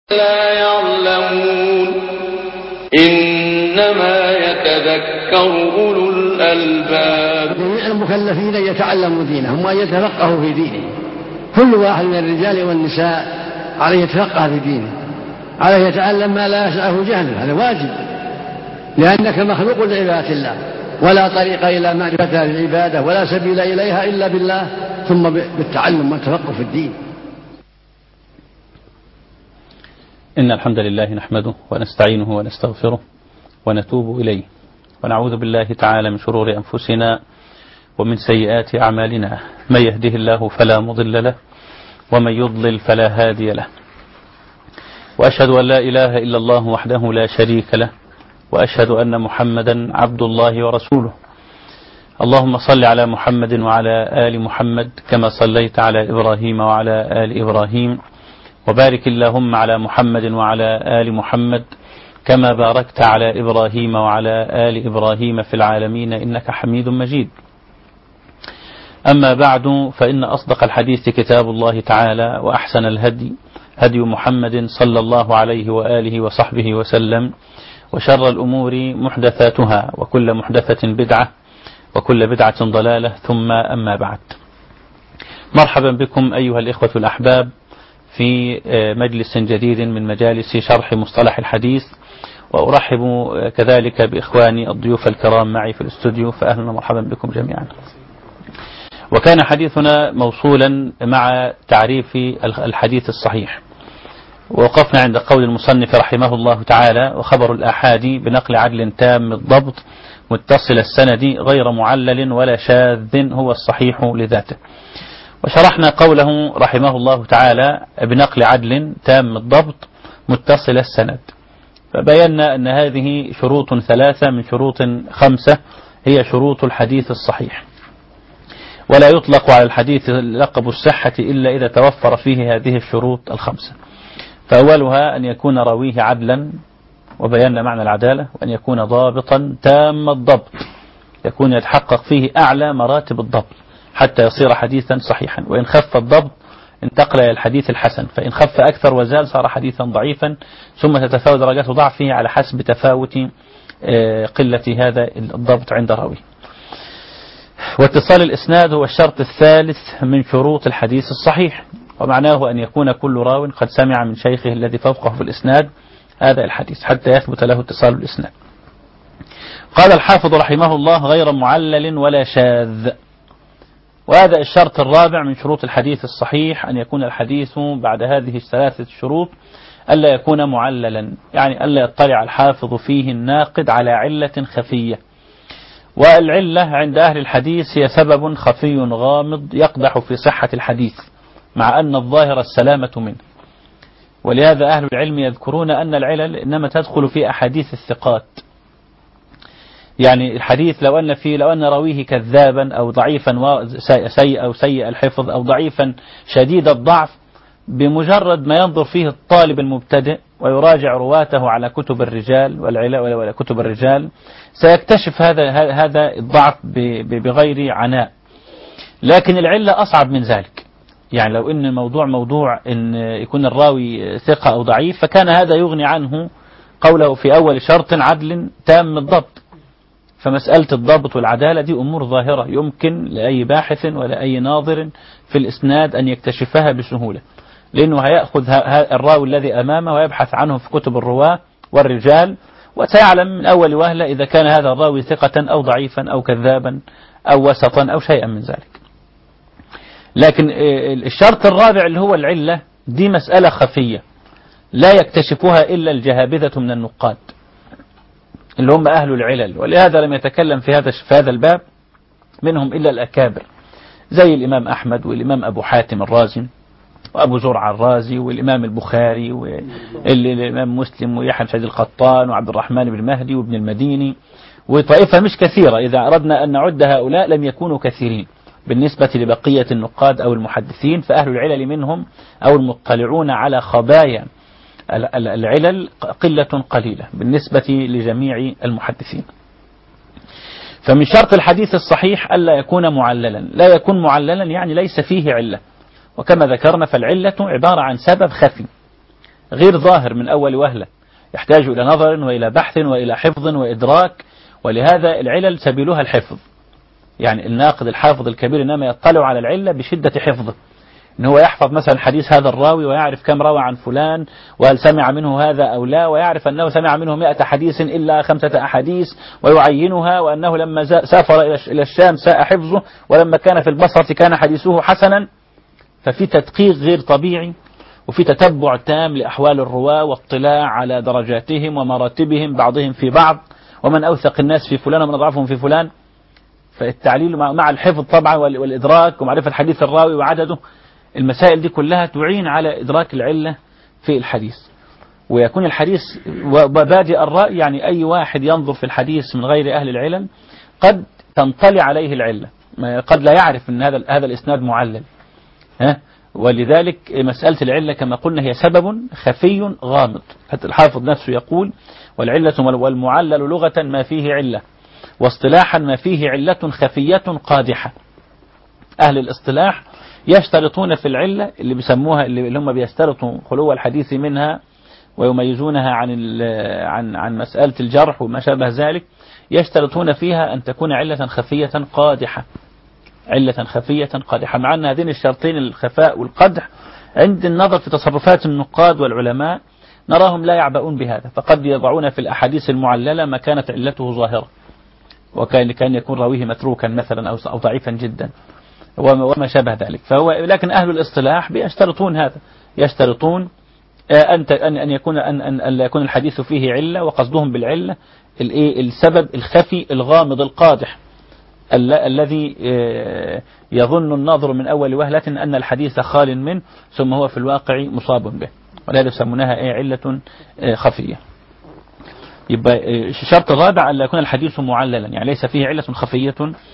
لا يعلمون إنما يتذكر أولو الألباب. جميع المكلفين يتعلموا دينهم وأن يتفقهوا في دينهم. كل واحد من الرجال والنساء عليه يتفقه في دينه، عليه يتعلم ما لا يسعه جهله، هذا واجب، لأنك مخلوق لعبادة الله، ولا طريق إلى معرفتها العبادة ولا سبيل إليها إلا بالله، ثم بالتعلم والتفقه في الدين. إن الحمد لله نحمده ونستعينه ونستغفره ونتوب إليه، ونعوذ بالله تعالى من شرور أنفسنا ومن سيئات أعمالنا، من يهده الله فلا مضل له ومن يضلل فلا هادي له، وأشهد أن لا إله إلا الله وحده لا شريك له، وأشهد أن محمدا عبد الله ورسوله. اللهم صل على محمد وعلى آل محمد كما صليت على إبراهيم وعلى آل إبراهيم، وبارك اللهم على محمد وعلى آل محمد كما باركت على إبراهيم وعلى آل إبراهيم في العالمين إنك حميد مجيد. أما بعد، فإن أصدق الحديث كتاب الله تعالى، وأحسن الهدي هدي محمد صلى الله عليه وآله وصحبه وسلم، وشر الأمور محدثاتها، وكل محدثة بدعة، وكل بدعة ضلالة، ثم أما بعد. مرحبا بكم أيها الإخوة الأحباب في مجلس جديد من مجالس شرح مصطلح الحديث، وأرحب كذلك بإخواني الضيوف الكرام معي في الاستوديو، فأهلا ومرحبا بكم جميعا. وكان حديثنا موصولا مع تعريف الحديث الصحيح، ووقفنا عند قول المصنف رحمه الله تعالى: وخبر الآحاد بنقل عدل تام الضبط متصل السند غير معلل ولا شاذ هو الصحيح لذاته. وشرحنا قوله رحمه الله تعالى بنقل عدل تام الضبط متصل السند، فبينا أن هذه شروط ثلاثة من شروط خمسة هي شروط الحديث الصحيح، ولا يطلق على الحديث لقب الصحة إلا إذا توفر فيه هذه الشروط الخمسة. فأولها أن يكون راويه عدلا، وبينا معنى العدالة، وأن يكون ضابطا تام الضبط، يكون يتحقق فيه أعلى مراتب الضبط حتى يصير حديثا صحيحا. وإن خف الضبط انتقل إلى الحديث الحسن، فإن خف أكثر وزال صار حديثا ضعيفا، ثم تتفاوت درجات ضعفه على حسب تفاوت قلة هذا الضبط عند راوي. واتصال الإسناد هو الشرط الثالث من شروط الحديث الصحيح، ومعناه أن يكون كل راو قد سمع من شيخه الذي فوقه في الإسناد هذا الحديث حتى يثبت له اتصال الإسناد. قال الحافظ رحمه الله: غير معلل ولا شاذ. وهذا الشرط الرابع من شروط الحديث الصحيح، أن يكون الحديث بعد هذه الثلاثة شروط ألا يكون معللا، يعني ألا يطلع الحافظ فيه الناقد على علة خفية. والعلة عند أهل الحديث هي سبب خفي غامض يقدح في صحة الحديث، مع أن الظاهر السلامة منه. ولهذا أهل العلم يذكرون أن العلل إنما تدخل في أحاديث الثقات. يعني الحديث لو أن راويه كذابا أو ضعيفا سيء الحفظ أو ضعيفا شديد الضعف، بمجرد ما ينظر فيه الطالب المبتدئ ويراجع رواته على كتب الرجال ولا كتب الرجال، سيكتشف هذا الضعف بغير عناء. لكن العلة أصعب من ذلك. يعني لو أن الموضوع موضوع أن يكون الراوي ثقة أو ضعيف، فكان هذا يغني عنه قوله في أول شرط عدل تام الضبط. فمسألة الضبط والعدالة دي أمور ظاهرة يمكن لأي باحث ولا أي ناظر في الإسناد أن يكتشفها بسهولة، لأنه هيأخذ الراوي الذي أمامه ويبحث عنه في كتب الرواة والرجال، وسيعلم من أول وهلة إذا كان هذا الراوي ثقة أو ضعيفا أو كذابا أو وسطا أو شيئا من ذلك. لكن الشرط الرابع اللي هو العلة، دي مسألة خفية لا يكتشفها إلا الجهابذة من النقاد اللي هم أهل العلل، ولهذا لم يتكلم في هذا الباب منهم إلا الأكابر، زي الإمام أحمد والإمام أبو حاتم الرازي وأبو زرع الرازي والإمام البخاري والإمام مسلم ويحيى بن القطان وعبد الرحمن بن مهدي وابن المديني، وطائفة مش كثيرة. إذا أردنا أن نعد هؤلاء لم يكونوا كثيرين بالنسبة لبقية النقاد أو المحدثين، فأهل العلل منهم أو المطلعون على خبايا العلل قلة قليلة بالنسبة لجميع المحدثين. فمن شرط الحديث الصحيح ألا يكون معللا. لا يكون معللا يعني ليس فيه علة، وكما ذكرنا فالعلة عبارة عن سبب خفي غير ظاهر من أول وهلة، يحتاج إلى نظر وإلى بحث وإلى حفظ وإدراك، ولهذا العلل سبيلها الحفظ. يعني الناقد الحافظ الكبير إنما يطلع على العلة بشدة حفظه، إن هو يحفظ مثلا حديث هذا الراوي ويعرف كم روى عن فلان وهل سمع منه هذا أو لا، ويعرف أنه سمع منه 100 حديث إلا 5 أحاديث ويعينها، وأنه لما سافر إلى الشام ساء حفظه، ولما كان في البصرة كان حديثه حسنا. ففي تدقيق غير طبيعي، وفي تتبع تام لأحوال الرواة واطلاع على درجاتهم ومراتبهم بعضهم في بعض، ومن أوثق الناس في فلان ومن أضعفهم في فلان. فالتعليل مع الحفظ طبعا والإدراك ومعرفة حديث الراوي وعدده، المسائل دي كلها تعين على إدراك العلة في الحديث. ويكون الحديث وبادئ الرأي، يعني أي واحد ينظر في الحديث من غير أهل العلل قد تنطلي عليه العلة، قد لا يعرف أن هذا الإسناد معلل. ولذلك مسألة العلة كما قلنا هي سبب خفي غامض. حتى الحافظ نفسه يقول: والعلة والمعلل لغة ما فيه علة، واصطلاحا ما فيه علة خفية قادحة. أهل الاصطلاح يشترطون في العلة اللي بيسموها، اللي هم بيشترطوا خلو الحديث منها ويميزونها عن مسألة الجرح وما شابه ذلك، يشترطون فيها أن تكون علة خفية قادحة. علة خفية قادحة، مع أن هذين الشرطين الخفاء والقدح عند النظر في تصرفات النقاد والعلماء نراهم لا يعبؤون بهذا، فقد يضعون في الأحاديث المعللة ما كانت علته ظاهرة، كان يكون راويه متروكا مثلا أو ضعيفا جدا وما شابه ذلك. لكن أهل الاصطلاح بيشترطون هذا، يشترطون أن لا يكون الحديث فيه علة، وقصدهم بالعلة السبب الخفي الغامض القادح الذي يظن الناظر من أول وهلة أن الحديث خال منه، ثم هو في الواقع مصاب به، ولهذا يسمونها علة خفية. يبقى الشرط الرابع أن لا يكون الحديث معللا، يعني ليس فيه علة خفية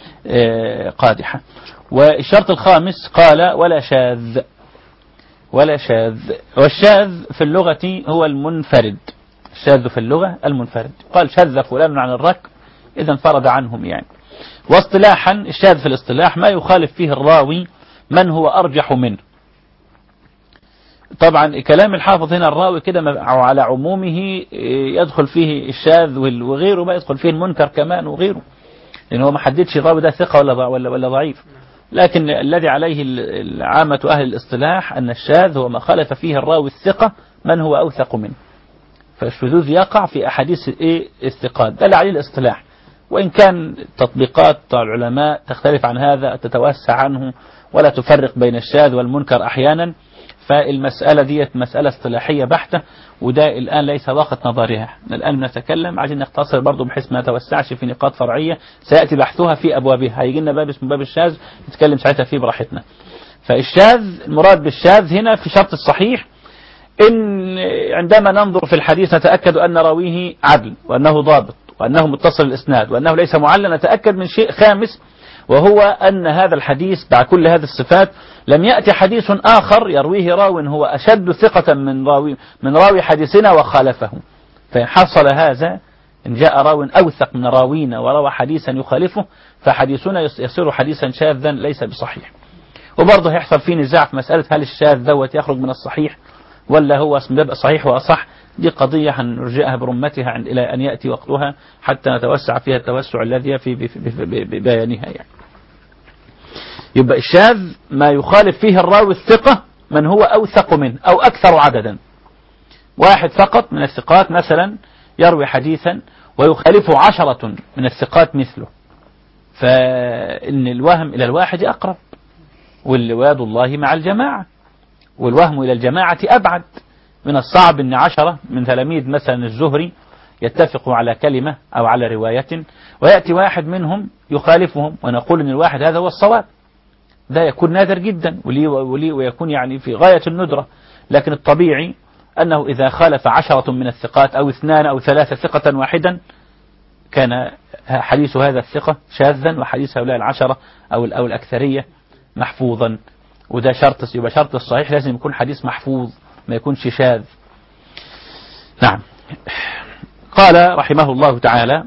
قادحة. والشرط الخامس قال: ولا شاذ. ولا شاذ، والشاذ في اللغة هو المنفرد. الشاذ في اللغة المنفرد، قال: شذ فلان عن الركب، إذا انفرد عنهم يعني. واصطلاحا الشاذ في الاصطلاح ما يخالف فيه الراوي من هو أرجح منه. طبعا كلام الحافظ هنا الراوي كده على عمومه يدخل فيه الشاذ وغيره، ما يدخل فيه المنكر كمان وغيره، لأنه ما حددش الراوي ده ثقة ولا ضعيف. لكن الذي عليه عامة أهل الاصطلاح أن الشاذ هو ما خالف فيه الراوي الثقة من هو أوثق منه، فالشذوذ يقع في أحاديث الثقات، ده عليه الاصطلاح. وإن كان تطبيقات العلماء تختلف عن هذا، تتوسع عنه ولا تفرق بين الشاذ والمنكر أحيانا، فالمسألة دي مسألة اصطلاحية بحتة، وده الآن ليس وقت نظرها. الآن نتكلم، عايزين نختصر برضو بحيث ما نتوسعش في نقاط فرعية سيأتي بحثها في أبوابها، هيجي لنا باب اسمه باب الشاذ نتكلم ساعتها فيه براحتنا. فالشاذ المراد بالشاذ هنا في شرط الصحيح إن عندما ننظر في الحديث نتأكد أن راويه عدل وأنه ضابط وأنه متصل الإسناد وأنه ليس معلل، نتأكد من شيء خامس، وهو أن هذا الحديث مع كل هذه الصفات لم يأتي حديث آخر يرويه راو هو أشد ثقة من راوي حديثنا وخالفه. فإن حصل هذا، إن جاء راو أوثق من راوينا وروى حديثا يخالفه، فحديثنا يصير حديثا شاذا ليس بصحيح. وبرضه هيحصل فيه نزاع في مسألة هل الشاذ دوت يخرج من الصحيح ولا هو صحيح وأصح. دي قضية هنرجئها برمتها إلى أن يأتي وقتها حتى نتوسع فيها التوسع الذي في ببيانها يعني. يبقى الشاذ ما يخالف فيه الراوي الثقة من هو أوثق منه أو أكثر عددا. واحد فقط من الثقات مثلا يروي حديثا ويخالفه 10 من الثقات مثله، فإن الوهم إلى الواحد أقرب، والواد الله مع الجماعة، والوهم إلى الجماعة أبعد. من الصعب أن 10 من تلاميذ مثلا الزهري يتفقوا على كلمة أو على رواية، ويأتي واحد منهم يخالفهم ونقول أن الواحد هذا هو الصواب. ده يكون نادر جدا ويكون يعني في غاية الندرة. لكن الطبيعي أنه إذا خالف 10 من الثقات أو 2 أو 3 ثقة واحدا، كان حديث هذا الثقة شاذا، وحديث هؤلاء 10 أو الأكثرية محفوظا. وده شرط، يبقى شرط الصحيح لازم يكون حديث محفوظ ما يكونش شاذ. نعم. قال رحمه الله تعالى،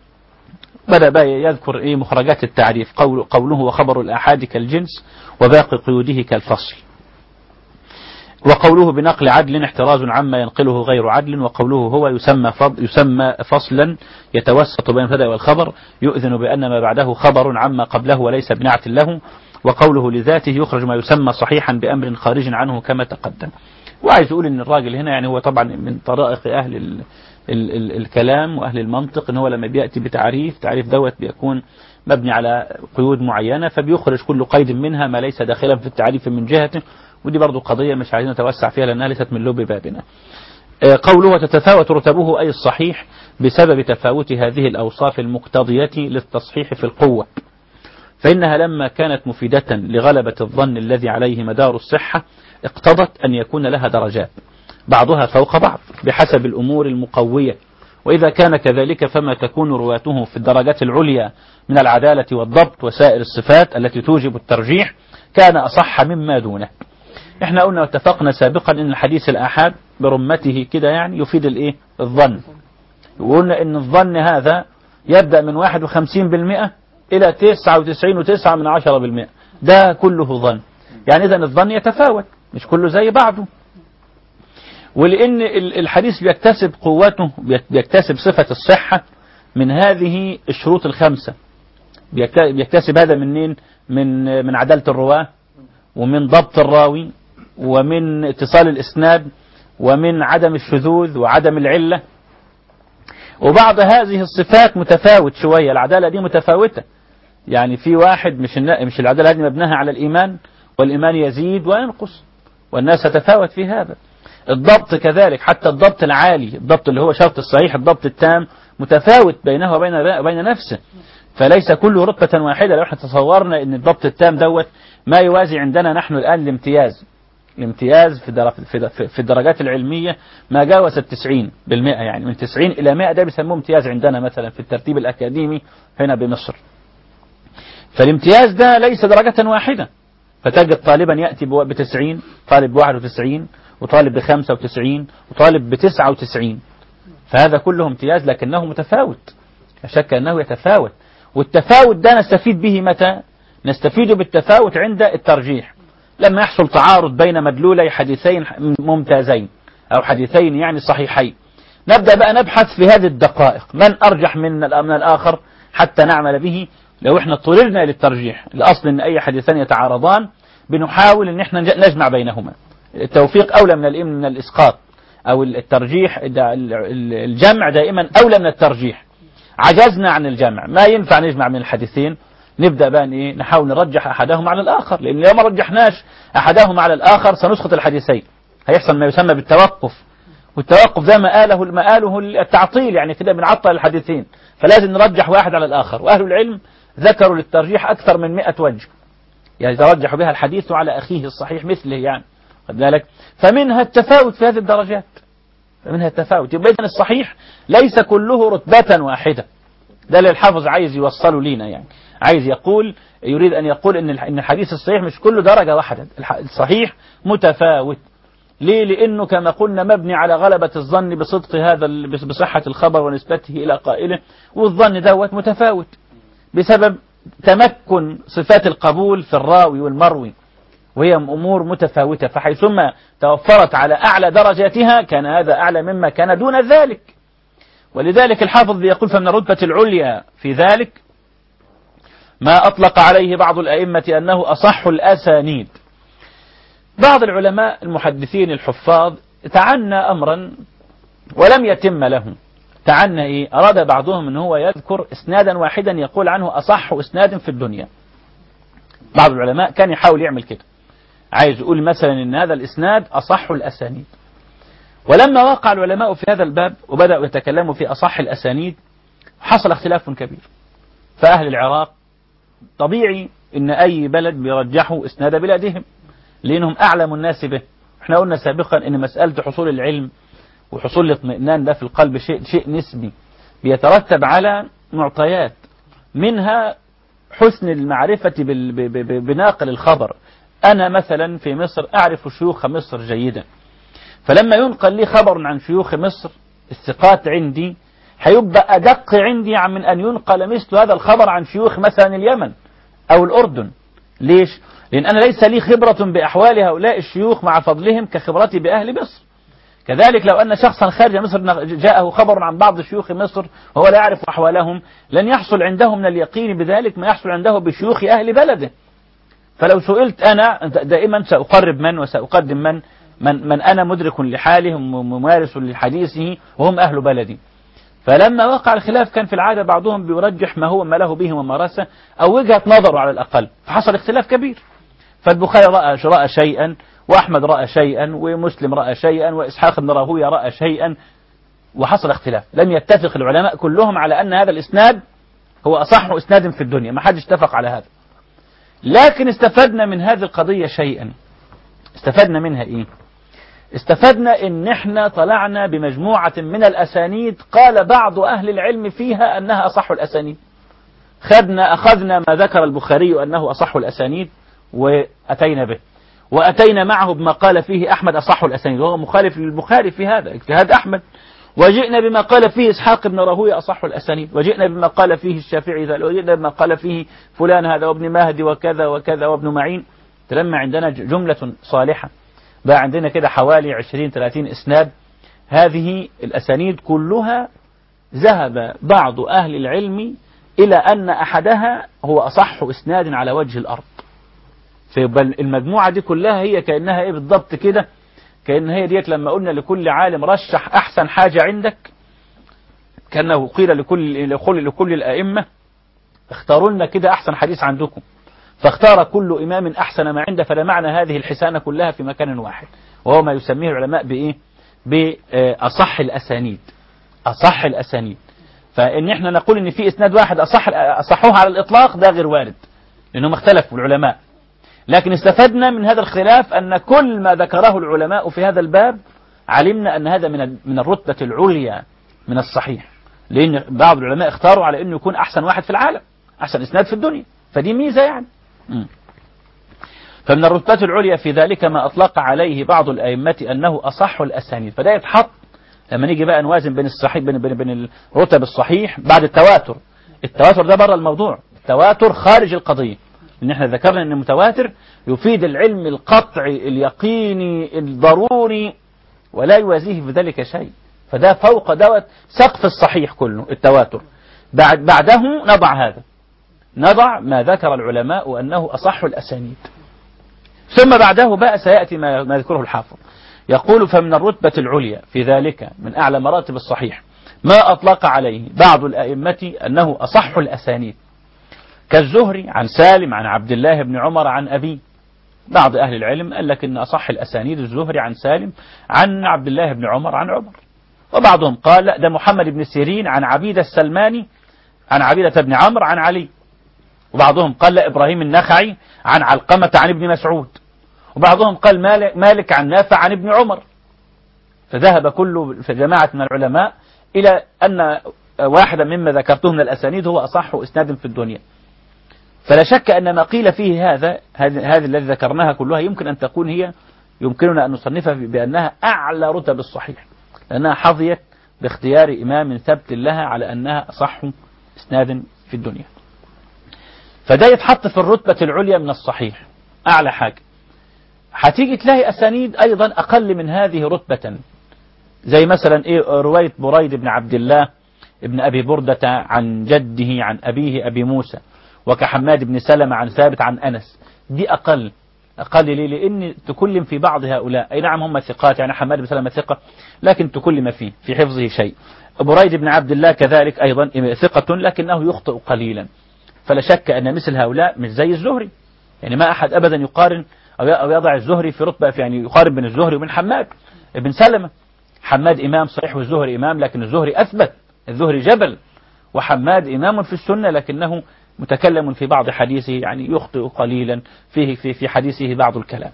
بدأ بقى يذكر مخرجات التعريف. قوله: وخبر الآحاد كالجنس وباقي قيوده كالفصل. وقوله بنقل عدل احتراز عما ينقله غير عدل، وقوله هو يسمى فصلا يتوسط بين البدء والخبر، يؤذن بأن ما بعده خبر عما قبله وليس بنعت له. وقوله لذاته يخرج ما يسمى صحيحا بأمر خارج عنه كما تقدم. وعايز أقول إن الراجل هنا يعني هو طبعا من طرائق أهل الكلام وأهل المنطق، إن هو لما بيأتي تعريف دوت بيكون مبني على قيود معينة، فبيخرج كل قيد منها ما ليس داخلا في التعريف من جهته. ودي برضو قضية مش عايزين نتوسع فيها لأنها ليست من لب بابنا. قوله تتفاوت رتبه أي الصحيح بسبب تفاوت هذه الأوصاف المقتضية للتصحيح في القوة، فإنها لما كانت مفيدة لغلبة الظن الذي عليه مدار الصحة اقتضت أن يكون لها درجات بعضها فوق بعض بحسب الأمور المقوية، وإذا كان كذلك فما تكون رواته في الدرجات العليا من العدالة والضبط وسائر الصفات التي توجب الترجيح كان أصح مما دونه. احنا قلنا واتفقنا سابقا ان الحديث الآحاد برمته كده يعني يفيد الايه؟ الظن. وقلنا ان الظن هذا يبدأ من 51% الى 99.9%، ده كله ظن. يعني اذا الظن يتفاوت مش كله زي بعضه. ولان الحديث بيكتسب قوته، بيكتسب صفة الصحة من هذه الشروط الخمسة. بيكتسب هذا منين؟ من عدالة الرواة، ومن ضبط الراوي، ومن اتصال الإسناد، ومن عدم الشذوذ وعدم العلة. وبعض هذه الصفات متفاوت شوية، العدالة دي متفاوتة. يعني في واحد مش العدالة هذه مبناها على الإيمان، والإيمان يزيد وينقص، والناس تتفاوت في هذا. الضبط كذلك، حتى الضبط العالي، الضبط اللي هو شرط الصحيح، الضبط التام، متفاوت بينه وبين نفسه. فليس كله رتبة واحدة. لو احنا تصورنا ان الضبط التام دوت ما يوازي عندنا نحن الآن الامتياز في الدرجات العلمية ما جاوز 90%، يعني من 90 إلى 100 ده بيسموه امتياز عندنا مثلا في الترتيب الأكاديمي هنا بمصر. فالامتياز ده ليس درجة واحدة، فتجد طالبا يأتي ب90، طالب ب91، وطالب ب95، وطالب ب99. فهذا كله امتياز لكنه متفاوت، لا شك أنه يتفاوت. والتفاوت ده نستفيد به متى؟ نستفيد بالتفاوت عند الترجيح، لما يحصل تعارض بين مدلولي حديثين ممتازين أو حديثين يعني صحيحين، نبدأ بقى نبحث في هذه الدقائق، من أرجح من الآخر حتى نعمل به. لو احنا اضطررنا للترجيح، الأصل أن أي حديثان يتعارضان بنحاول أن احنا نجمع بينهما. التوفيق أولى من الإسقاط، أو الترجيح الجمع دائما أولى من الترجيح. عجزنا عن الجمع، ما ينفع نجمع من الحديثين، نبدأ بقى ايه؟ نحاول نرجح أحدهما على الآخر، لأن لو ما رجحناش أحدهما على الآخر سنسقط الحديثين، هيحصل ما يسمى بالتوقف. والتوقف ده مآله التعطيل، يعني كده بنعطل الحديثين، فلازم نرجح واحد على الآخر. وأهل العلم ذكروا للترجيح أكثر من 100 وجه، يعني يترجح بها الحديث على أخيه الصحيح مثله، يعني خد بالك. فمنها التفاوت في هذه الدرجات، فمنها التفاوت. يبقى إذن الصحيح ليس كله رتبة واحدة. ده اللي الحافظ عايز يوصله لينا، يعني عايز يريد أن يقول إن الحديث الصحيح مش كله درجة واحدة، الصحيح متفاوت. ليه؟ لأنه كما قلنا مبني على غلبة الظن بصدق هذا، بصحة الخبر ونسبته إلى قائله، والظن دوت متفاوت بسبب تمكن صفات القبول في الراوي والمروي، وهي أمور متفاوتة. فحيثما توفرت على أعلى درجاتها كان هذا أعلى مما كان دون ذلك. ولذلك الحافظ يقول فمن الرتبة العليا في ذلك ما أطلق عليه بعض الأئمة أنه أصح الأسانيد. بعض العلماء المحدثين الحفاظ تعنى أمرا ولم يتم له. تعنى إيه؟ أراد بعضهم أنه هو يذكر إسنادا واحدا يقول عنه أصح إسناد في الدنيا. بعض العلماء كان يحاول يعمل كده، عايز يقول مثلا أن هذا الإسناد أصح الأسانيد. ولما وقع العلماء في هذا الباب وبدأوا يتكلموا في أصح الأسانيد حصل اختلاف كبير. فأهل العراق طبيعي أن أي بلد بيرجحوا إسناد بلادهم لأنهم أعلم الناس به. احنا قلنا سابقا أن مسألة حصول العلم وحصول الاطمئنان ده في القلب شيء نسبي بيترتب على معطيات، منها حسن المعرفة بناقل الخبر. أنا مثلا في مصر أعرف شيوخ مصر جيدا، فلما ينقل لي خبر عن شيوخ مصر الثقات عندي هيبقى أدق عندي من أن ينقل مثل هذا الخبر عن شيوخ مثلا اليمن أو الأردن. ليش؟ لأن أنا ليس لي خبرة بأحوال هؤلاء الشيوخ مع فضلهم كخبرتي بأهل مصر. كذلك لو أن شخصا خارج مصر جاءه خبر عن بعض شيوخ مصر وهو لا يعرف أحوالهم، لن يحصل عنده من اليقين بذلك ما يحصل عنده بشيوخ أهل بلده. فلو سئلت أنا دائما سأقرب من وسأقدم من أنا مدرك لحالهم وممارس لحديثه وهم أهل بلدي. فلما وقع الخلاف كان في العادة بعضهم بيرجح ما له به ممارسة أو وجهة نظره على الأقل، فحصل اختلاف كبير. فالبخاري رأى شيئا، وأحمد رأى شيئا، ومسلم رأى شيئا، وإسحاق بن راهويه رأى شيئا، وحصل اختلاف. لم يتفق العلماء كلهم على أن هذا الإسناد هو أصح إسناد في الدنيا، ما حدش اتفق على هذا. لكن استفدنا من هذه القضية شيئا. استفدنا منها إيه؟ استفدنا إن إحنا طلعنا بمجموعة من الأسانيد قال بعض أهل العلم فيها أنها أصح الأسانيد. أخذنا ما ذكر البخاري أنه أصح الأسانيد وأتينا به، وأتينا معه بما قال فيه أحمد أصح الأسانيد، وهو مخالف للبخاري في هذا اجتهاد أحمد. وجئنا بما قال فيه إسحاق بن راهويه أصح الأسانيد، وجئنا بما قال فيه الشافعي ذلك، وجئنا بما قال فيه فلان هذا وابن مهدي وكذا وكذا وابن معين. تلمع عندنا جملة صالحة، بقى عندنا كده حوالي 20-30 إسناد. هذه الأسانيد كلها ذهب بعض أهل العلم إلى أن أحدها هو أصح إسناد على وجه الأرض. فيبقى المجموعة دي كلها هي كأنها إيه بالضبط كده، كأن هي ديت لما قلنا لكل عالم رشح أحسن حاجة عندك، كأنه قيل لكل الأئمة اختاروا لنا كده أحسن حديث عندكم، فاختار كل إمام أحسن ما عنده، فلا معنى هذه الحسانة كلها في مكان واحد، وهو ما يسميه العلماء بإيه؟ بأصح الأسانيد. أصح الأسانيد. فإن إحنا نقول إن في إسناد واحد أصحوه على الإطلاق ده غير وارد، لأنهم اختلفوا العلماء. لكن استفدنا من هذا الخلاف أن كل ما ذكره العلماء في هذا الباب علمنا أن هذا من الرتبة العليا من الصحيح، لأن بعض العلماء اختاروا على أنه يكون أحسن واحد في العالم، أحسن إسناد في الدنيا، فدي ميزة يعني. فمن الرتبة العليا في ذلك ما أطلق عليه بعض الأئمة أنه أصح الأسانيد. فده يتحط لما نيجي بقى نوازن بين الصحيح بين الرتب الصحيح بعد التواتر. التواتر ده بره الموضوع، التواتر خارج القضية، لأن احنا ذكرنا أن المتواتر يفيد العلم القطعي اليقيني الضروري ولا يوازيه في ذلك شيء، فده فوق دوت سقف الصحيح كله التواتر. بعده نضع ما ذكر العلماء أنه أصح الأسانيد. ثم بعده بقى سيأتي ما يذكره الحافظ، يقول فمن الرتبة العليا في ذلك من أعلى مراتب الصحيح ما أطلق عليه بعض الأئمة أنه أصح الأسانيد، كالزهري عن سالم عن عبد الله بن عمر عن أبي. بعض أهل العلم قال لك إن أصح الأسانيد الزهري عن سالم عن عبد الله بن عمر عن عمر. وبعضهم قال لا، ده محمد بن سيرين عن عبيدة السلماني عن عبيدة بن عمرو عن علي. وبعضهم قال لا، إبراهيم النخعي عن علقمة عن ابن مسعود. وبعضهم قال مالك عن نافع عن ابن عمر. فذهب كل جماعة من العلماء إلى أن واحدا مما ذكرته من الأسانيد هو أصح إسناد في الدنيا. فلا شك أن ما قيل فيه هذه الذي ذكرناها كلها يمكننا أن نصنفها بأنها أعلى رتب الصحيح، لأنها حظيت باختيار إمام ثبت لها على أنها أصح إسناد في الدنيا. فده يتحط في الرتبة العليا من الصحيح، أعلى حاجة. هتيجي تلاقي أسانيد أيضا أقل من هذه رتبة، زي مثلا رواية بريد بن عبد الله ابن أبي بردة عن جده عن أبيه أبي موسى، وكحماد بن سلمة عن ثابت عن أنس. دي أقل ليه؟ لأن تكلم في بعض هؤلاء، أي نعم هم ثقات، يعني حماد بن سلمة ثقة، لكن تكلم في حفظه شيء. بريد بن عبد الله كذلك أيضا ثقة لكنه يخطئ قليلا. فلا شك أن مثل هؤلاء مش زي الزهري، يعني ما أحد أبدا يقارن أو يضع الزهري في رتبة، يعني يقارن بين الزهري وبين حماد بن سلمة. حماد إمام صحيح والزهري إمام، لكن الزهري أثبت، الزهري جبل، وحماد إمام في السنة لكنه متكلم في بعض حديثه، يعني يخطئ قليلا في حديثه بعض الكلام.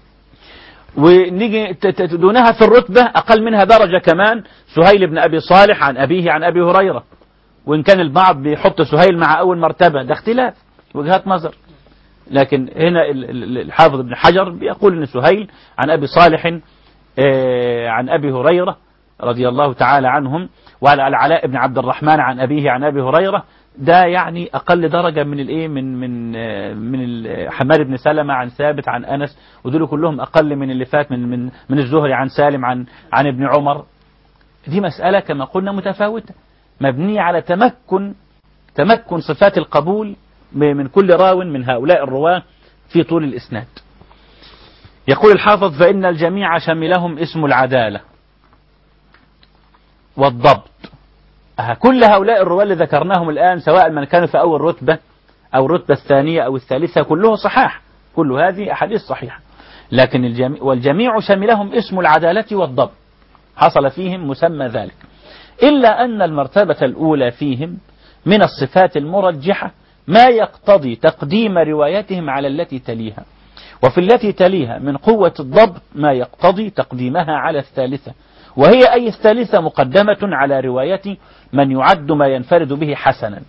ونيجي دونها في الرتبة أقل منها درجة كمان سهيل بن أبي صالح عن أبيه عن أبي هريرة، وإن كان البعض بيحط سهيل مع أول مرتبة، ده اختلاف وجهات نظر، لكن هنا الحافظ ابن حجر بيقول أن سهيل عن أبي صالح عن أبي هريرة رضي الله تعالى عنهم، وعلى العلاء بن عبد الرحمن عن أبيه عن أبي هريرة، ده يعني أقل درجة من الإيه من حماد بن سلمة عن ثابت عن أنس، ودول كلهم أقل من اللي فات من الزهري عن سالم عن ابن عمر. دي مسألة كما قلنا متفاوتة مبنية على تمكن صفات القبول من كل راو من هؤلاء الرواة في طول الإسناد. يقول الحافظ: فإن الجميع شملهم اسم العدالة والضبط. كل هؤلاء الرواة اللي ذكرناهم الآن سواء من كانوا في أول رتبة أو الرتبة الثانية أو الثالثة كله صحاح، كل هذه أحاديث صحيحة، لكن والجميع شملهم اسم العدالة والضبط، حصل فيهم مسمى ذلك، إلا أن المرتبة الأولى فيهم من الصفات المرجحة ما يقتضي تقديم روايتهم على التي تليها، وفي التي تليها من قوة الضبط ما يقتضي تقديمها على الثالثة، وهي أي الثالثة مقدمة على رواية من يعد ما ينفرد به حسنا.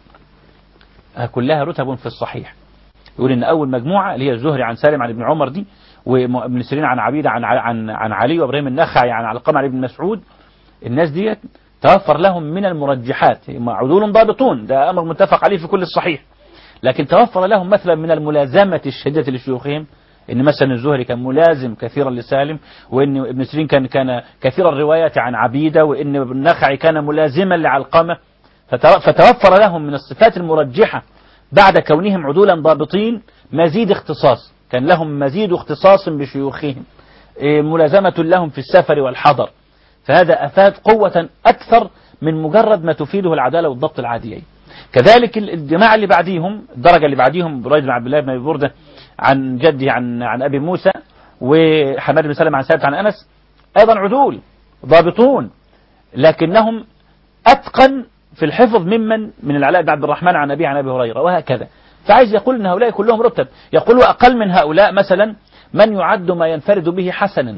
كلها رتب في الصحيح. يقول إن أول مجموعة اللي هي الزهري عن سالم عن ابن عمر دي، وابن سيرين عن عبيدة عن علي، وابراهيم النخعي عن علقمة عن ابن مسعود، الناس دي توفر لهم من المرجحات عدول ضابطون، ده أمر متفق عليه في كل الصحيح، لكن توفر لهم مثلا من الملازمة الشديدة لشيوخهم، إن مثلا الزهري كان ملازم كثيرا لسالم، وإن ابن سيرين كان كثير الرواية عن عبيدة، وإن النخعي كان ملازما لعلقمة، فتوفر لهم من الصفات المرجحة بعد كونهم عدولا ضابطين مزيد اختصاص، كان لهم مزيد اختصاص بشيوخهم، ملازمة لهم في السفر والحضر، فهذا أفاد قوة أكثر من مجرد ما تفيده العدالة والضبط العاديين. كذلك الجماعة اللي بعديهم، الدرجة اللي بعديهم، بريد بن عبد الله بن أبي بردة عن جدي عن أبي موسى، وحماد بن سلمة عن ثابت عن أنس، أيضا عدول ضابطون، لكنهم أتقن في الحفظ من العلاء بن عبد الرحمن عن أبي هريرة، وهكذا. فعايز يقول أن هؤلاء كلهم رتب، يقول أقل من هؤلاء مثلا من يعد ما ينفرد به حسنا،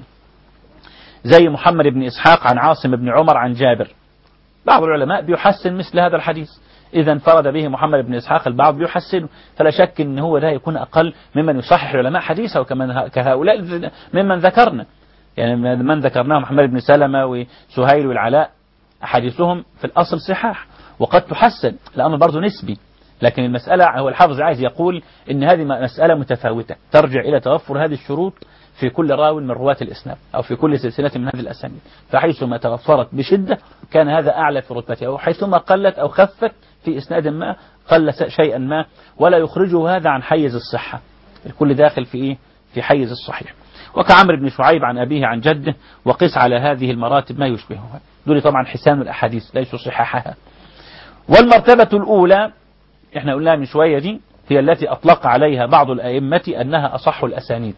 زي محمد بن إسحاق عن عاصم بن عمر عن جابر. بعض العلماء بيحسن مثل هذا الحديث، إذا انفرد به محمد بن إسحاق البعض بيحسنه، فلا شك أن هو ده يكون أقل ممن يصحح العلماء حديثه، كهؤلاء ممن ذكرنا، يعني من ذكرناه محمد بن سلمة وسهيل والعلاء أحاديثهم في الأصل صحاح، وقد تحسن، الأمر برضو نسبي، لكن المسألة هو الحافظ عايز يقول إن هذه مسألة متفاوتة ترجع إلى توفر هذه الشروط في كل راو من رواة الإسناد أو في كل سلسلة من هذه الأسانيد، فحيثما توفرت بشدة كان هذا أعلى في رتبته، أو حيثما قلت أو خفت في إسناد ما قل شيئا ما، ولا يخرجه هذا عن حيز الصحة، الكل داخل في إيه؟ في حيز الصحيح. وكعمر بن شعيب عن أبيه عن جده، وقس على هذه المراتب ما يشبهها، دول طبعا حسان الأحاديث ليسوا صحاحها. والمرتبة الأولى احنا قلنا من شوية دي هي التي أطلق عليها بعض الأئمة أنها أصح الأسانيد،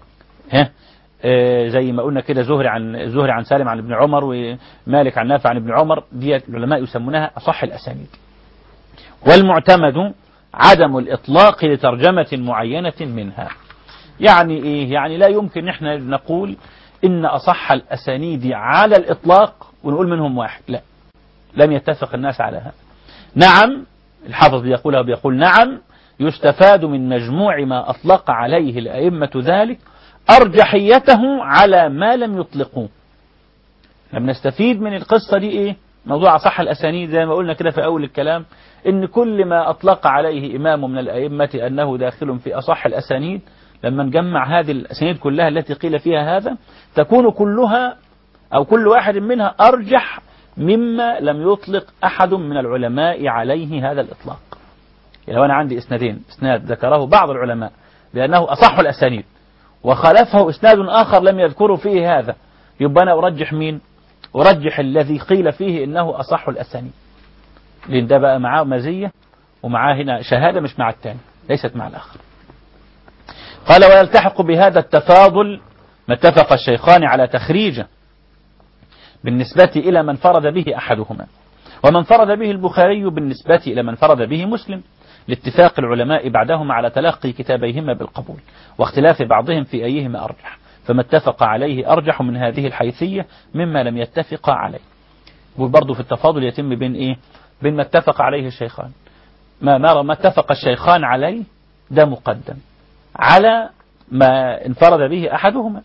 زي ما قلنا كده زهري عن سالم عن ابن عمر، ومالك عن نافع عن ابن عمر، دي العلماء يسمونها أصح الأسانيد. والمعتمد عدم الإطلاق لترجمة معينة منها. يعني إيه؟ يعني لا يمكن احنا نقول إن أصح الأسانيد على الإطلاق ونقول منهم واحد، لا، لم يتفق الناس على هذا. نعم، الحافظ بيقول نعم، يستفاد من مجموع ما أطلق عليه الأئمة ذلك أرجحيته على ما لم يطلقوه. لما نستفيد من القصة دي إيه؟ موضوع أصح الأسانيد زي ما قلنا كده في أول الكلام، إن كل ما أطلق عليه إمام من الأئمة أنه داخل في أصح الأسانيد، لما نجمع هذه الأسانيد كلها التي قيل فيها هذا، تكون كلها أو كل واحد منها أرجح مما لم يطلق أحد من العلماء عليه هذا الإطلاق. يعني لو أنا عندي إسناد ذكره بعض العلماء بأنه أصح الأسانيد، وخالفه إسناد آخر لم يذكروا فيه هذا، يبقى أنا أرجح مين؟ أرجح الذي قيل فيه إنه أصح الأسانيد، لأن ده بقى معاه مزية ومعاه هنا شهادة مش مع الثاني، ليست مع الآخر. قال: ويلتحق بهذا التفاضل ما اتفق الشيخان على تخريجه بالنسبة إلى من فرد به أحدهما، ومن فرد به البخاري بالنسبة إلى من فرد به مسلم، لاتفاق العلماء بعدهما على تلقي كتابيهما بالقبول، واختلاف بعضهم في أيهما أرجح، فما اتفق عليه أرجح من هذه الحيثية مما لم يتفق عليه. وبرضه في التفاضل يتم بين إيه؟ بين ما اتفق عليه الشيخان، ما اتفق الشيخان عليه ده مقدم على ما انفرد به أحدهما.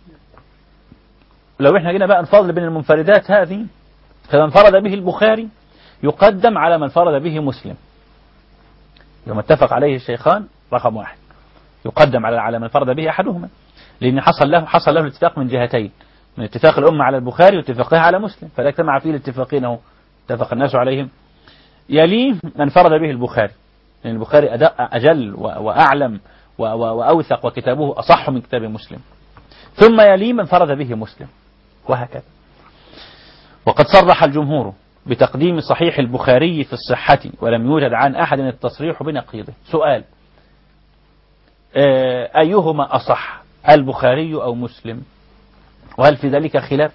لو احنا جينا بقى نفاضل بين المنفردات هذه، فمن فرد به البخاري يقدم على من فرد به مسلم، يوم اتفق عليه الشيخان رقم واحد يقدم على من فرد به أحدهما، لأن حصل له الاتفاق من جهتين، من اتفاق الأمة على البخاري واتفاقها على مسلم، فلا اجتمع فيه الاتفاقين أهو اتفق الناس عليهم. يليه من فرد به البخاري، لأن البخاري أجل وأعلم وأوثق وكتابه أصح من كتاب مسلم. ثم يليه من فرد به مسلم، وهكذا. وقد صرح الجمهور بتقديم صحيح البخاري في الصحة، ولم يوجد عن أحد التصريح بنقيضه. سؤال: أيهما أصح، البخاري أو مسلم؟ وهل في ذلك خلاف؟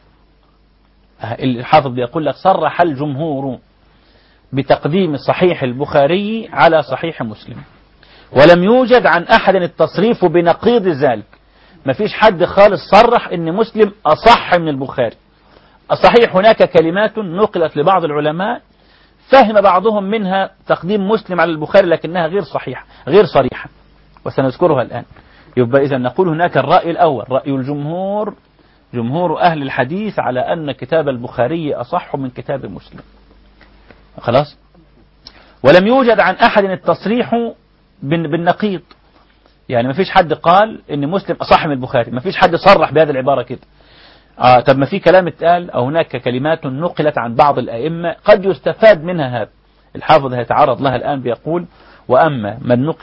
الحافظ بيقول لك صرح الجمهور بتقديم صحيح البخاري على صحيح مسلم، ولم يوجد عن أحد التصريف بنقيض ذلك. ما فيش حد خالص صرح ان مسلم أصح من البخاري. الصحيح هناك كلمات نقلت لبعض العلماء فهم بعضهم منها تقديم مسلم على البخاري لكنها غير صحيحة غير صريحة، وسنذكرها الآن. يبقى إذا نقول هناك الرأي الأول رأي الجمهور، جمهور أهل الحديث، على أن كتاب البخاري أصح من كتاب مسلم. خلاص. ولم يوجد عن أحد التصريح بالنقيض، يعني ما فيش حد قال ان مسلم أصح من البخاري، ما فيش حد صرح بهذه العبارة كده. طب ما في كلام اتقال، أو هناك كلمات نقلت عن بعض الأئمة قد يستفاد منها هذا. الحافظ هيتعرض لها الآن، بيقول: وأما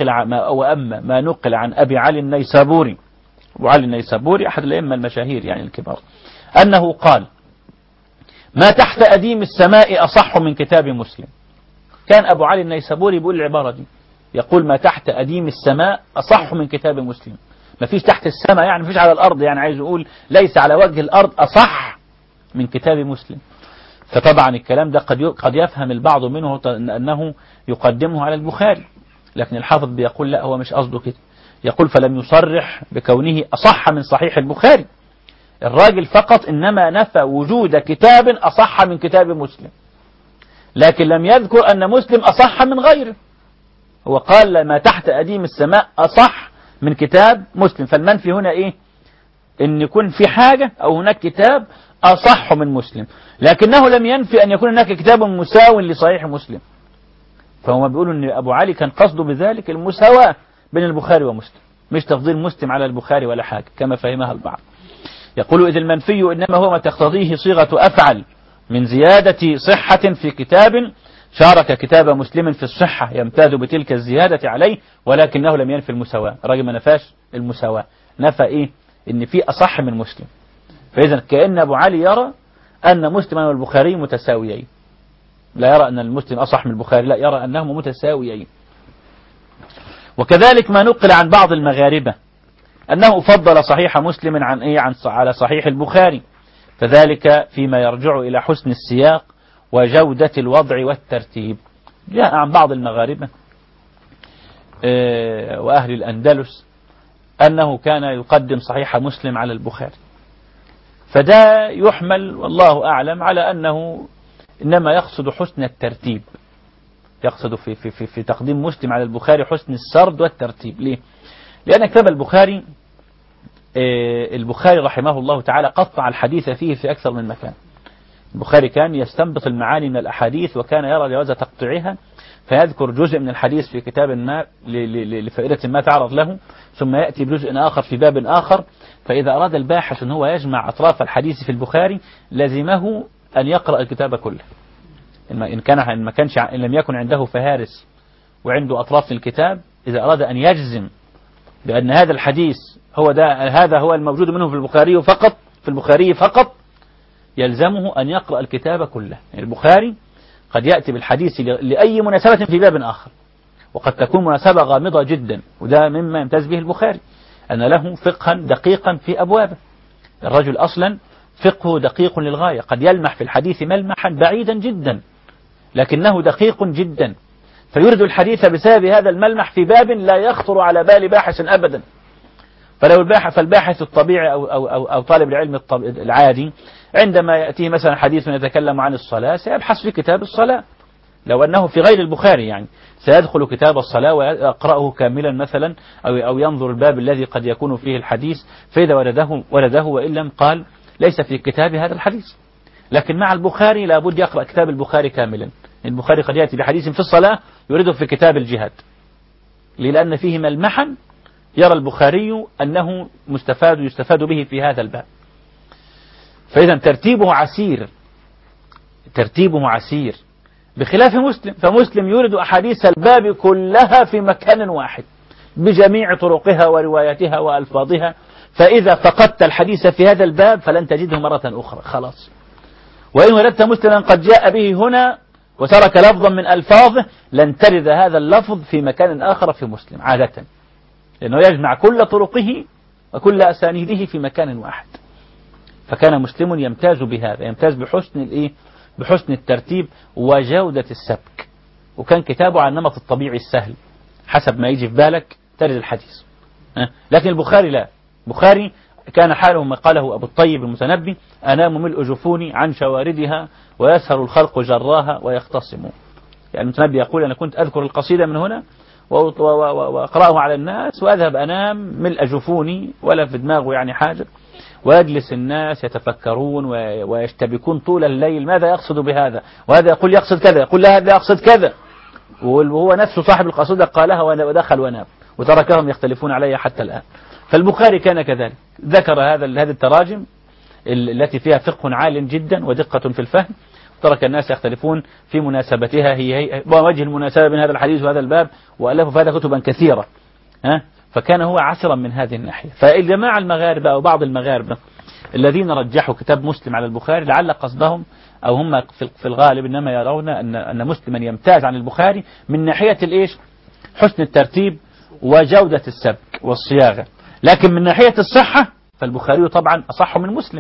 ما نقل عن أبي علي النيسابوري، أبو علي النيسابوري أحد الأئمة المشاهير يعني الكبار، أنه قال: ما تحت أديم السماء أصح من كتاب مسلم. كان أبو علي النيسابوري بيقول العبارة دي، يقول: ما تحت أديم السماء أصح من كتاب مسلم. ما فيش تحت السماء، يعني ما فيش على الأرض، يعني عايز يقول ليس على وجه الأرض أصح من كتاب مسلم. فطبعا الكلام ده قد يفهم البعض منه أنه يقدمه على البخاري، لكن الحافظ بيقول لا، هو مش قصده كده. يقول: فلم يصرح بكونه أصح من صحيح البخاري. الراجل فقط إنما نفى وجود كتاب أصح من كتاب مسلم، لكن لم يذكر أن مسلم أصح من غيره. هو قال: ما تحت أديم السماء أصح من كتاب مسلم. فالمنفي هنا إيه؟ إن يكون في حاجة أو هناك كتاب أصح من مسلم، لكنه لم ينفي أن يكون هناك كتاب مساو لصحيح مسلم. فهم بيقولوا أن أبو علي كان قصده بذلك المساواة بين البخاري ومسلم، مش تفضيل مسلم على البخاري ولا حاجة كما فهمها البعض. يقول: إذ المنفي إنما هو ما تقتضيه صيغة أفعل من زيادة صحة في كتاب شارك كتاب مسلم في الصحة يمتاز بتلك الزيادة عليه، ولكنه لم ينفي المساواة. الراجل ما نفاش المساواة، نفى إيه؟ إن في أصح من مسلم. فإذا كأن أبو علي يرى أن مسلم والبخاري متساويين، لا يرى أن المسلم أصح من البخاري، لا، يرى أنهم متساويين. وكذلك ما نقل عن بعض المغاربة أنه فضل صحيح مسلم على صحيح البخاري، فذلك فيما يرجع إلى حسن السياق وجودة الوضع والترتيب. جاء عن بعض المغاربة وأهل الأندلس أنه كان يقدم صحيح مسلم على البخاري، فده يحمل والله أعلم على أنه إنما يقصد حسن الترتيب، يقصد في تقديم مسلم على البخاري حسن السرد والترتيب. ليه؟ لأن كتاب البخاري رحمه الله تعالى قطع الحديث فيه في أكثر من مكان. البخاري كان يستنبط المعاني من الأحاديث، وكان يرى جواز تقطيعها، فيذكر جزء من الحديث في كتاب ما لفائدة ما تعرض له، ثم يأتي بجزء آخر في باب آخر. فإذا أراد الباحث أن هو يجمع أطراف الحديث في البخاري لزمه أن يقرأ الكتاب كله، إن لم يكن عنده فهارس وعنده أطراف الكتاب. إذا أراد أن يجزم بأن هذا الحديث هذا هو الموجود منه في البخاري فقط يلزمه أن يقرأ الكتاب كله. يعني البخاري قد يأتي بالحديث لأي مناسبة في باب آخر، وقد تكون مناسبة غامضة جدا، وده مما يمتاز به البخاري أن له فقها دقيقا في أبوابه. الرجل أصلا فقهه دقيق للغاية، قد يلمح في الحديث ملمحا بعيدا جدا لكنه دقيق جدا، فيرد الحديث بسبب هذا الملمح في باب لا يخطر على بال باحث أبدا. فالباحث الطبيعي أو طالب العلم العادي عندما يأتيه مثلا حديث يتكلم عن الصلاة سيبحث في كتاب الصلاة، لو أنه في غير البخاري يعني سيدخل كتاب الصلاة ويقرأه كاملا مثلا، أو ينظر الباب الذي قد يكون فيه الحديث، فإذا ولده وإن لم قال ليس في كتاب هذا الحديث. لكن مع البخاري لابد يقرأ كتاب البخاري كاملا. البخاري قد يأتي بحديث في الصلاة يريده في كتاب الجهاد، لأن فيه ملمحا يرى البخاري أنه يستفاد به في هذا الباب. فإذا ترتيبه عسير بخلاف مسلم، فمسلم يورد أحاديث الباب كلها في مكان واحد بجميع طرقها ورواياتها وألفاظها، فإذا فقدت الحديث في هذا الباب فلن تجده مرة أخرى خلاص. وإن وجدت مسلما قد جاء به هنا وترك لفظا من ألفاظه لن تجد هذا اللفظ في مكان آخر في مسلم عادة، لأنه يجمع كل طرقه وكل أسانيده في مكان واحد. فكان مسلم يمتاز بهذا، يمتاز بحسن الترتيب وجودة السبك. وكان كتابه عن النمط الطبيعي السهل، حسب ما يجي في بالك ترد الحديث. لكن البخاري لا، البخاري كان حاله ما قاله أبو الطيب المتنبي: أنام ملء جفوني عن شواردها ويسهر الخلق جراها ويختصمون. يعني المتنبي يقول: أنا كنت أذكر القصيدة من هنا وأقرأه على الناس وأذهب أنام ملء جفوني ولا في دماغه يعني حاجة، ويجلس الناس يتفكرون ويشتبكون طول الليل ماذا يقصد بهذا، وهذا يقول يقصد كذا، يقول لا هذا يقصد كذا، وهو نفسه صاحب القصيدة قالها ودخل ونام وتركهم يختلفون عليها حتى الآن. فالبخاري كان كذلك، ذكر هذه التراجم التي فيها فقه عال جدا ودقة في الفهم، ترك الناس يختلفون في مناسبتها، هي وجه المناسبة بين هذا الحديث وهذا الباب، وألفوا في هذا كتبا كثيرة. فكان هو عسرا من هذه الناحية. فالجماعة المغاربة أو بعض المغاربة الذين رجحوا كتاب مسلم على البخاري لعل قصدهم أو هم في الغالب إنما يرون أن مسلما يمتاز عن البخاري من ناحية حسن الترتيب وجودة السبك والصياغة، لكن من ناحية الصحة فالبخاري طبعا أصح من مسلم.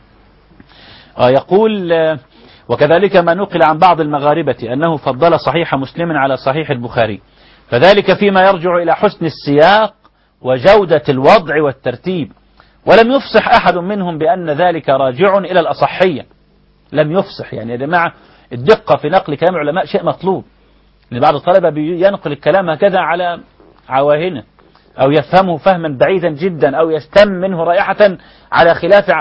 يقول: وكذلك ما نقل عن بعض المغاربة أنه فضل صحيح مسلم على صحيح البخاري، فذلك فيما يرجع إلى حسن السياق وجودة الوضع والترتيب، ولم يفصح أحد منهم بأن ذلك راجع إلى الأصحية. لم يفصح، يعني يا جماعة الدقة في نقل كلام العلماء شيء مطلوب، لأن بعض الطلبة ينقل الكلام هكذا على عواهنه، أو يفهمه فهما بعيدا جدا، أو يستم منه رائحة على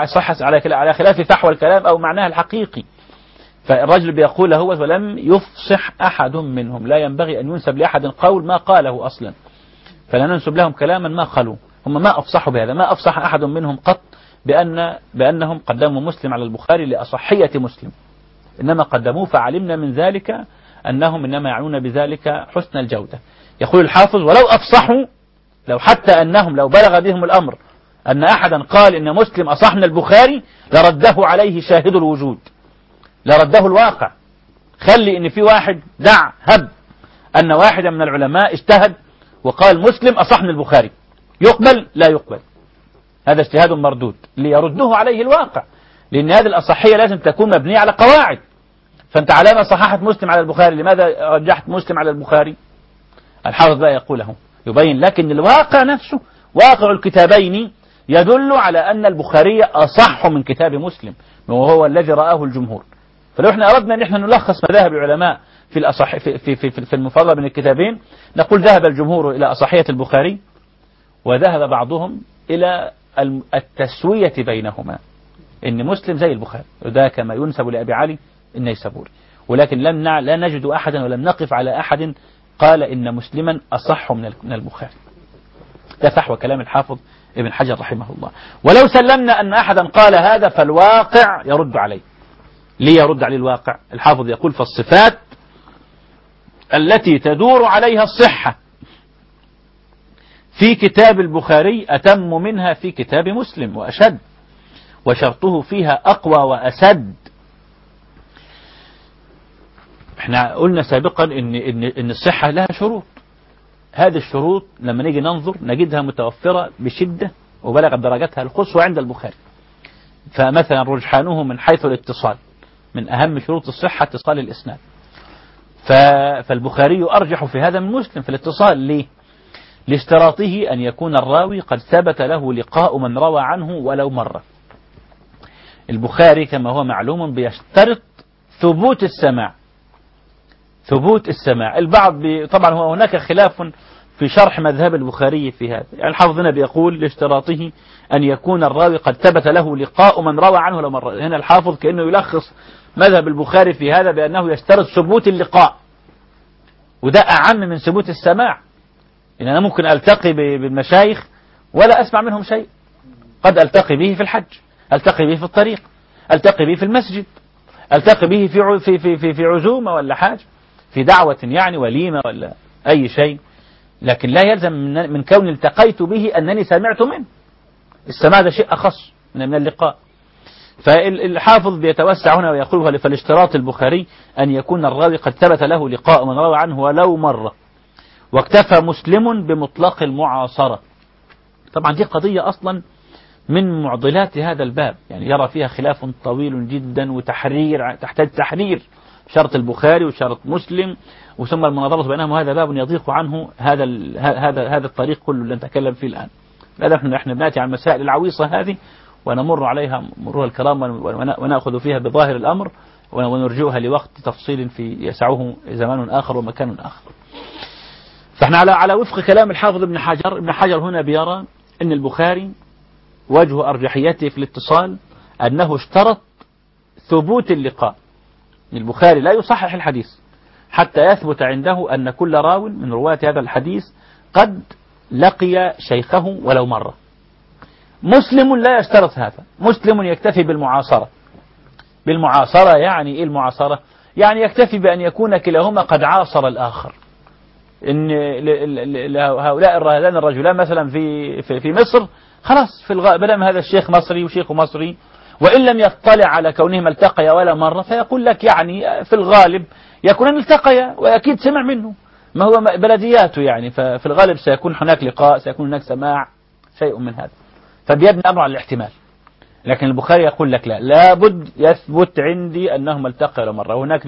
خلاف فحوى الكلام أو معناه الحقيقي. فالرجل بيقول هو: ولم يفصح أحد منهم، لا ينبغي أن ينسب لأحد قول ما قاله أصلا، فلا ننسب لهم كلاما ما قالوا، هم ما أفصحوا بهذا، ما أفصح أحد منهم قط بأنهم قدموا مسلم على البخاري لأصحية مسلم، إنما قدموه فعلمنا من ذلك أنهم إنما يعنون بذلك حسن الجودة. يقول الحافظ: ولو أفصحوا، لو حتى أنهم لو بلغ بهم الأمر أن أحدا قال إن مسلم أصح من البخاري لرده عليه شاهد الوجود، لرده الواقع. خلي إن في واحد هب أن واحدا من العلماء اجتهد وقال مسلم أصح من البخاري، يقبل؟ لا يقبل، هذا اجتهاد مردود، ليرده عليه الواقع، لأن هذه الأصحية لازم تكون مبنية على قواعد. فأنت على ما صححت مسلم على البخاري لماذا رجحت مسلم على البخاري؟ الحافظ بقى يقول له يبين لك أن الواقع نفسه، واقع الكتابين، يدل على أن البخاري أصح من كتاب مسلم، وهو الذي رآه الجمهور. فلو احنا أردنا أن احنا نلخص مذاهب العلماء في المفاضلة بين الكتابين، نقول ذهب الجمهور إلى أصحية البخاري، وذهب بعضهم إلى التسوية بينهما، إن مسلم زي البخاري، وده كما ينسب لأبي علي النيسابوري. ولكن لا نجد أحدا ولم نقف على أحد قال إن مسلما أصح من البخاري. ده فحوى كلام الحافظ ابن حجر رحمه الله. ولو سلمنا أن أحدا قال هذا فالواقع يرد عليه. ليه يرد عليه الواقع؟ الحافظ يقول: فالصفات التي تدور عليها الصحة في كتاب البخاري أتم منها في كتاب مسلم وأشد، وشرطه فيها أقوى وأسد. احنا قلنا سابقا إن الصحة لها شروط، هذه الشروط لما نيجي ننظر نجدها متوفرة بشدة وبلغت درجتها القصوى عند البخاري. فمثلا رجحانه من حيث الاتصال، من أهم شروط الصحة اتصال الإسناد، فالبخاري أرجح في هذا من مسلم في الاتصال. ليه؟ لاشتراطه أن يكون الراوي قد ثبت له لقاء من روى عنه ولو مرة. البخاري كما هو معلوم بيشترط ثبوت السماع. البعض طبعا هو هناك خلاف في شرح مذهب البخاري في هذا، يعني الحافظ هنا بيقول لاشتراطه أن يكون الراوي قد ثبت له لقاء من روى عنه لو مرة. هنا الحافظ كأنه يلخص مذهب البخاري في هذا بأنه يشترط ثبوت اللقاء، وده أعم من ثبوت السماع. إن أنا ممكن ألتقي بالمشايخ ولا أسمع منهم شيء، قد ألتقي به في الحج، ألتقي به في الطريق، ألتقي به في المسجد، ألتقي به في عزومة ولا حاجة، في دعوة يعني وليمة ولا أي شيء، لكن لا يلزم من كوني التقيت به أنني سمعت منه. السماع ده شيء أخص من اللقاء. فالحافظ بيتوسع هنا ويقول فالاشتراط البخاري أن يكون الراوي قد ثبت له لقاء من روى عنه ولو مرة، واكتفى مسلم بمطلق المعاصرة. طبعا دي قضية أصلا من معضلات هذا الباب، يعني يرى فيها خلاف طويل جدا وتحرير، تحتاج تحرير شرط البخاري وشرط مسلم، وثم المناظرة بينهم، وهذا باب يضيق عنه هذا الطريق كله اللي نتكلم فيه الآن. نحن بناتي عن المسائل العويصة هذه ونمر عليها مرور الكرام ونأخذ فيها بظاهر الأمر ونرجوها لوقت تفصيل في يسعه زمان آخر ومكان آخر. فاحنا على وفق كلام الحافظ ابن حجر هنا بيرى أن البخاري وجه أرجحيته في الاتصال أنه اشترط ثبوت اللقاء. البخاري لا يصحح الحديث حتى يثبت عنده أن كل راو من رواة هذا الحديث قد لقي شيخه ولو مرة. مسلم لا يشترط هذا، مسلم يكتفي بالمعاصرة. بالمعاصرة يعني إيه المعاصرة؟ يعني يكتفي بأن يكون كلاهما قد عاصر الآخر. إن هؤلاء هذان الرجلان مثلا في مصر خلاص في بدل هذا الشيخ مصري وشيخ مصري، وإن لم يطلع على كونهما التقيا ولا مرة، فيقول لك يعني في الغالب يكونان التقيا وأكيد سمع منه، ما هو بلدياته يعني، ففي الغالب سيكون هناك لقاء، سيكون هناك سماع، شيء من هذا، فبيبني أمر على الاحتمال. لكن البخاري يقول لك لا، لابد يثبت عندي أنهما التقيا ولا مرة. هناك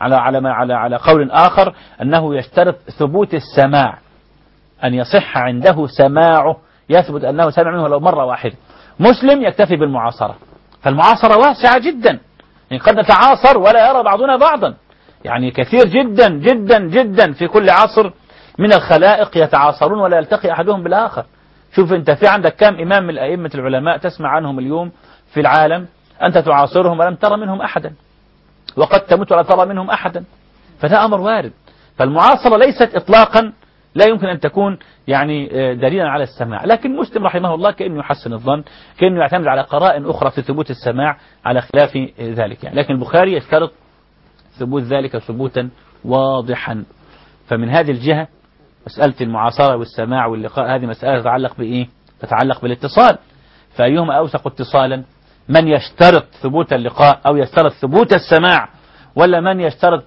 على قول آخر أنه يشترط ثبوت السماع، أن يصح عنده سماعه، يثبت أنه سمع منه لو مرة واحدة. مسلم يكتفي بالمعاصرة، فالمعاصرة واسعة جدا، يعني قد نتعاصر ولا يرى بعضنا بعضا، يعني كثير جدا جدا جدا في كل عصر من الخلائق يتعاصرون ولا يلتقي أحدهم بالآخر. شوف أنت في عندك كم إمام من أئمة العلماء تسمع عنهم اليوم في العالم، أنت تعاصرهم ولم ترى منهم أحدا، وقد تموت ولا ترى منهم أحدا، فده أمر وارد. فالمعاصرة ليست إطلاقا لا يمكن أن تكون يعني دليلا على السماع. لكن مسلم رحمه الله كأنه يحسن الظن، كأنه يعتمد على قرائن أخرى في ثبوت السماع على خلاف ذلك يعني. لكن البخاري يشترط ثبوت ذلك ثبوتا واضحا. فمن هذه الجهة مسألة المعاصرة والسماع واللقاء هذه مسألة تتعلق بإيه؟ تتعلق بالاتصال. فأيهما أوثق اتصالا؟ من يشترط ثبوت اللقاء أو يشترط ثبوت السماع، ولا من يشترط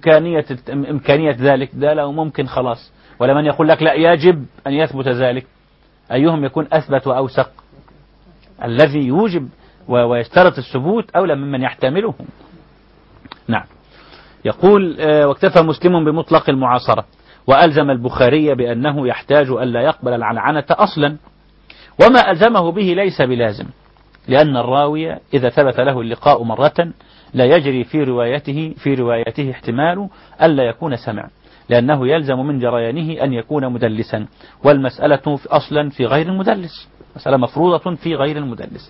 إمكانية ذلك؟ ده لو ممكن خلاص. ولا من يقول لك لا يجب أن يثبت ذلك؟ أيهم يكون أثبت وأوثق؟ الذي يوجب ويشترط الثبوت أولى ممن يحتمله. نعم. يقول واكتفى مسلم بمطلق المعاصرة، وألزم البخاري بأنه يحتاج ألا يقبل العنعنة أصلا، وما ألزمه به ليس بلازم، لأن الراوي إذا ثبت له اللقاء مرة لا يجري في روايته احتمال ألا يكون سمع، لأنه يلزم من جريانه أن يكون مدلسا، والمسألة أصلا في غير المدلس، مسألة مفروضة في غير المدلس.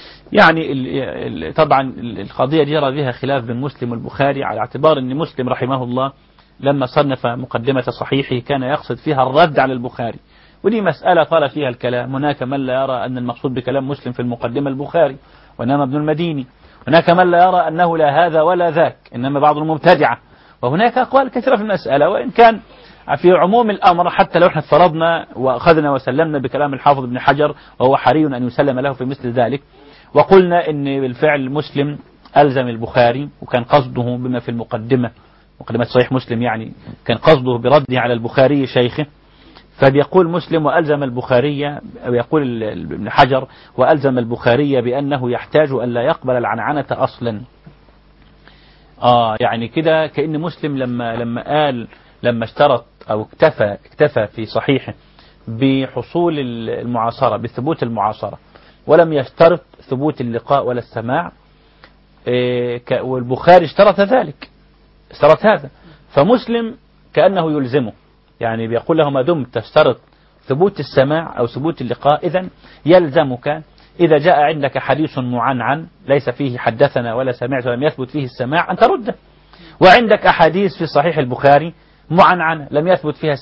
يعني طبعا القضية جرى بها خلاف بين مسلم والبخاري، على اعتبار أن مسلم رحمه الله لما صنف مقدمة صحيحه كان يقصد فيها الرد على البخاري، ودي مسألة طال فيها الكلام. هناك من لا يرى أن المقصود بكلام مسلم في المقدمة البخاري وإنما ابن المديني، هناك من لا يرى أنه لا هذا ولا ذاك إنما بعض المبتدعة، وهناك أقوال كثيرة في المسألة. وإن كان في عموم الأمر حتى لو احنا فرضنا وأخذنا وسلمنا بكلام الحافظ ابن حجر، وهو حري أن يسلم له في مثل ذلك، وقلنا إن بالفعل مسلم ألزم البخاري، وكان قصده بما في المقدمة، مقدمة صحيح مسلم يعني، كان قصده برده على البخاري شيخه، فبيقول مسلم وألزم البخاري، أو يقول ابن حجر وألزم البخاري بأنه يحتاج أن لا يقبل العنعنة أصلا. يعني كده كأن مسلم لما اشترط أو اكتفى في صحيحه بحصول المعاصرة، بثبوت المعاصرة، ولم يشترط ثبوت اللقاء ولا السماع، والبخاري اشترط هذا، فمسلم كأنه يلزمه، يعني بيقول له ما دمت تشترط ثبوت السماع أو ثبوت اللقاء، إذن يلزمك إذا جاء عندك حديث معنعن ليس فيه حدثنا ولا سمعت ولم يثبت فيه السماع أن ترده، وعندك أحاديث في صحيح البخاري معنعن لم يثبت فيها سماع،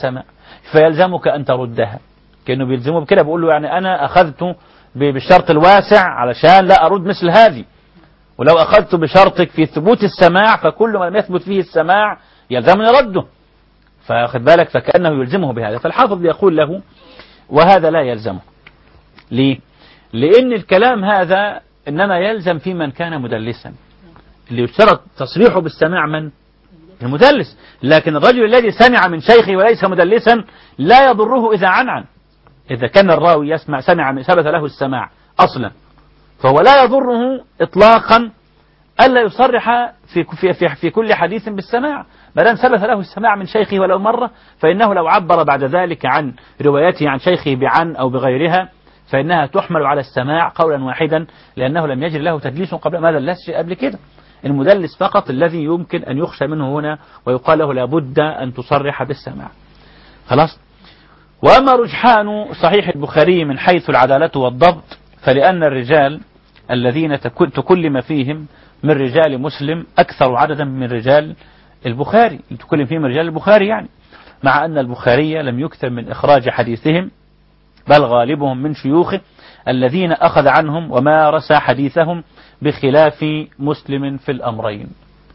فيلزمك أن تردها. كأنه بيلزمه بكده، بيقول له يعني أنا أخذت بالشرط الواسع علشان لا أرد مثل هذه، ولو أخذت بشرطك في ثبوت السماع فكل ما لم يثبت فيه السماع يلزمني رده. فأخذ بالك، فكأنه يلزمه بهذا. فالحافظ يقول له وهذا لا يلزمه. ليه؟ لأن الكلام هذا إنما يلزم في من كان مدلسا، اللي يشترط تصريحه بالسماع من؟ المدلس. لكن الرجل الذي سمع من شيخه وليس مدلسا لا يضره إذا عنعن. إذا كان الراوي يسمع ثبت له السماع أصلا، فهو لا يضره إطلاقا ألا يصرح في كل حديث بالسماع، ما دام ثبت له السماع من شيخه ولو مرة، فإنه لو عبر بعد ذلك عن روايته عن شيخه بعن أو بغيرها فإنها تحمل على السماع قولا واحدا، لأنه لم يجري له تدليس قبل ما دلسش قبل كده. المدلس فقط الذي يمكن أن يخشى منه هنا ويقال له لابد أن تصرح بالسماع. خلاص. وأما رجحان صحيح البخاري من حيث العدالة والضبط، فلأن الرجال الذين تكلم فيهم من رجال مسلم أكثر عددا من رجال البخاري، تكلم فيهم من رجال البخاري يعني، مع أن البخاري لم يكثر من إخراج حديثهم، بل غالبهم من شيوخه الذين أخذ عنهم ومارس حديثهم، بخلاف مسلم في الأمرين.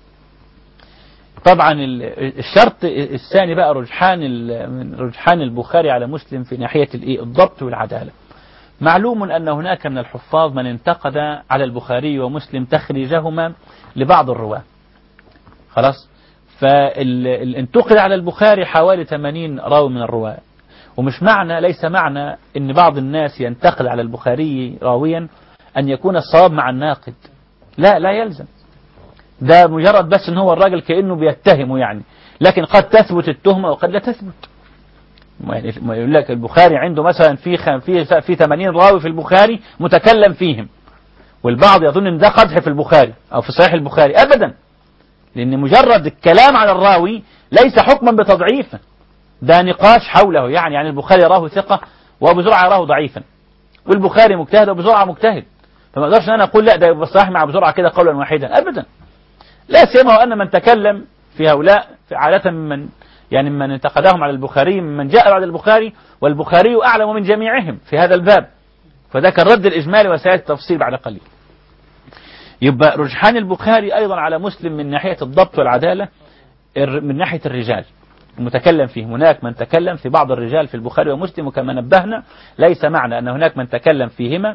طبعا الشرط الثاني بقى رجحان البخاري على مسلم في ناحية الضبط والعدالة. معلوم أن هناك من الحفاظ من انتقد على البخاري ومسلم تخريجهما لبعض الرواة. خلاص. فانتقد على البخاري حوالي 80 راوي من الرواة، ومش معنى ليس معنى ان بعض الناس ينتقد على البخاري راويا ان يكون الصواب مع الناقد، لا يلزم. ده مجرد بس ان هو الراجل كأنه بيتهمه يعني، لكن قد تثبت التهمة وقد لا تثبت. ما يقول لك البخاري عنده مثلا في 80 راوي في البخاري متكلم فيهم، والبعض يظن ان ده قدح في البخاري او في صحيح البخاري. ابدا، لان مجرد الكلام على الراوي ليس حكما بتضعيفه، ده نقاش حوله. يعني البخاري يراه ثقة وابو زرعة يراه ضعيفا، والبخاري مجتهد وابو زرعة مجتهد، فما اقدرش ان انا اقول لا ده يبقى صحيح مع ابو زرعة كده قولا واحدا ابدا. لا سيما وان من تكلم في هؤلاء عادة من انتقدهم على البخاري ممن جاء بعد البخاري، والبخاري اعلم من جميعهم في هذا الباب، فده كان رد الاجمالي وسيأتي التفصيل بعد قليل. يبقى رجحان البخاري ايضا على مسلم من ناحية الضبط والعدالة، من ناحية الرجال المتكلم فيه. هناك من تكلم في بعض الرجال في البخاري ومسلم، وكما نبهنا ليس معنى أن هناك من تكلم فيهما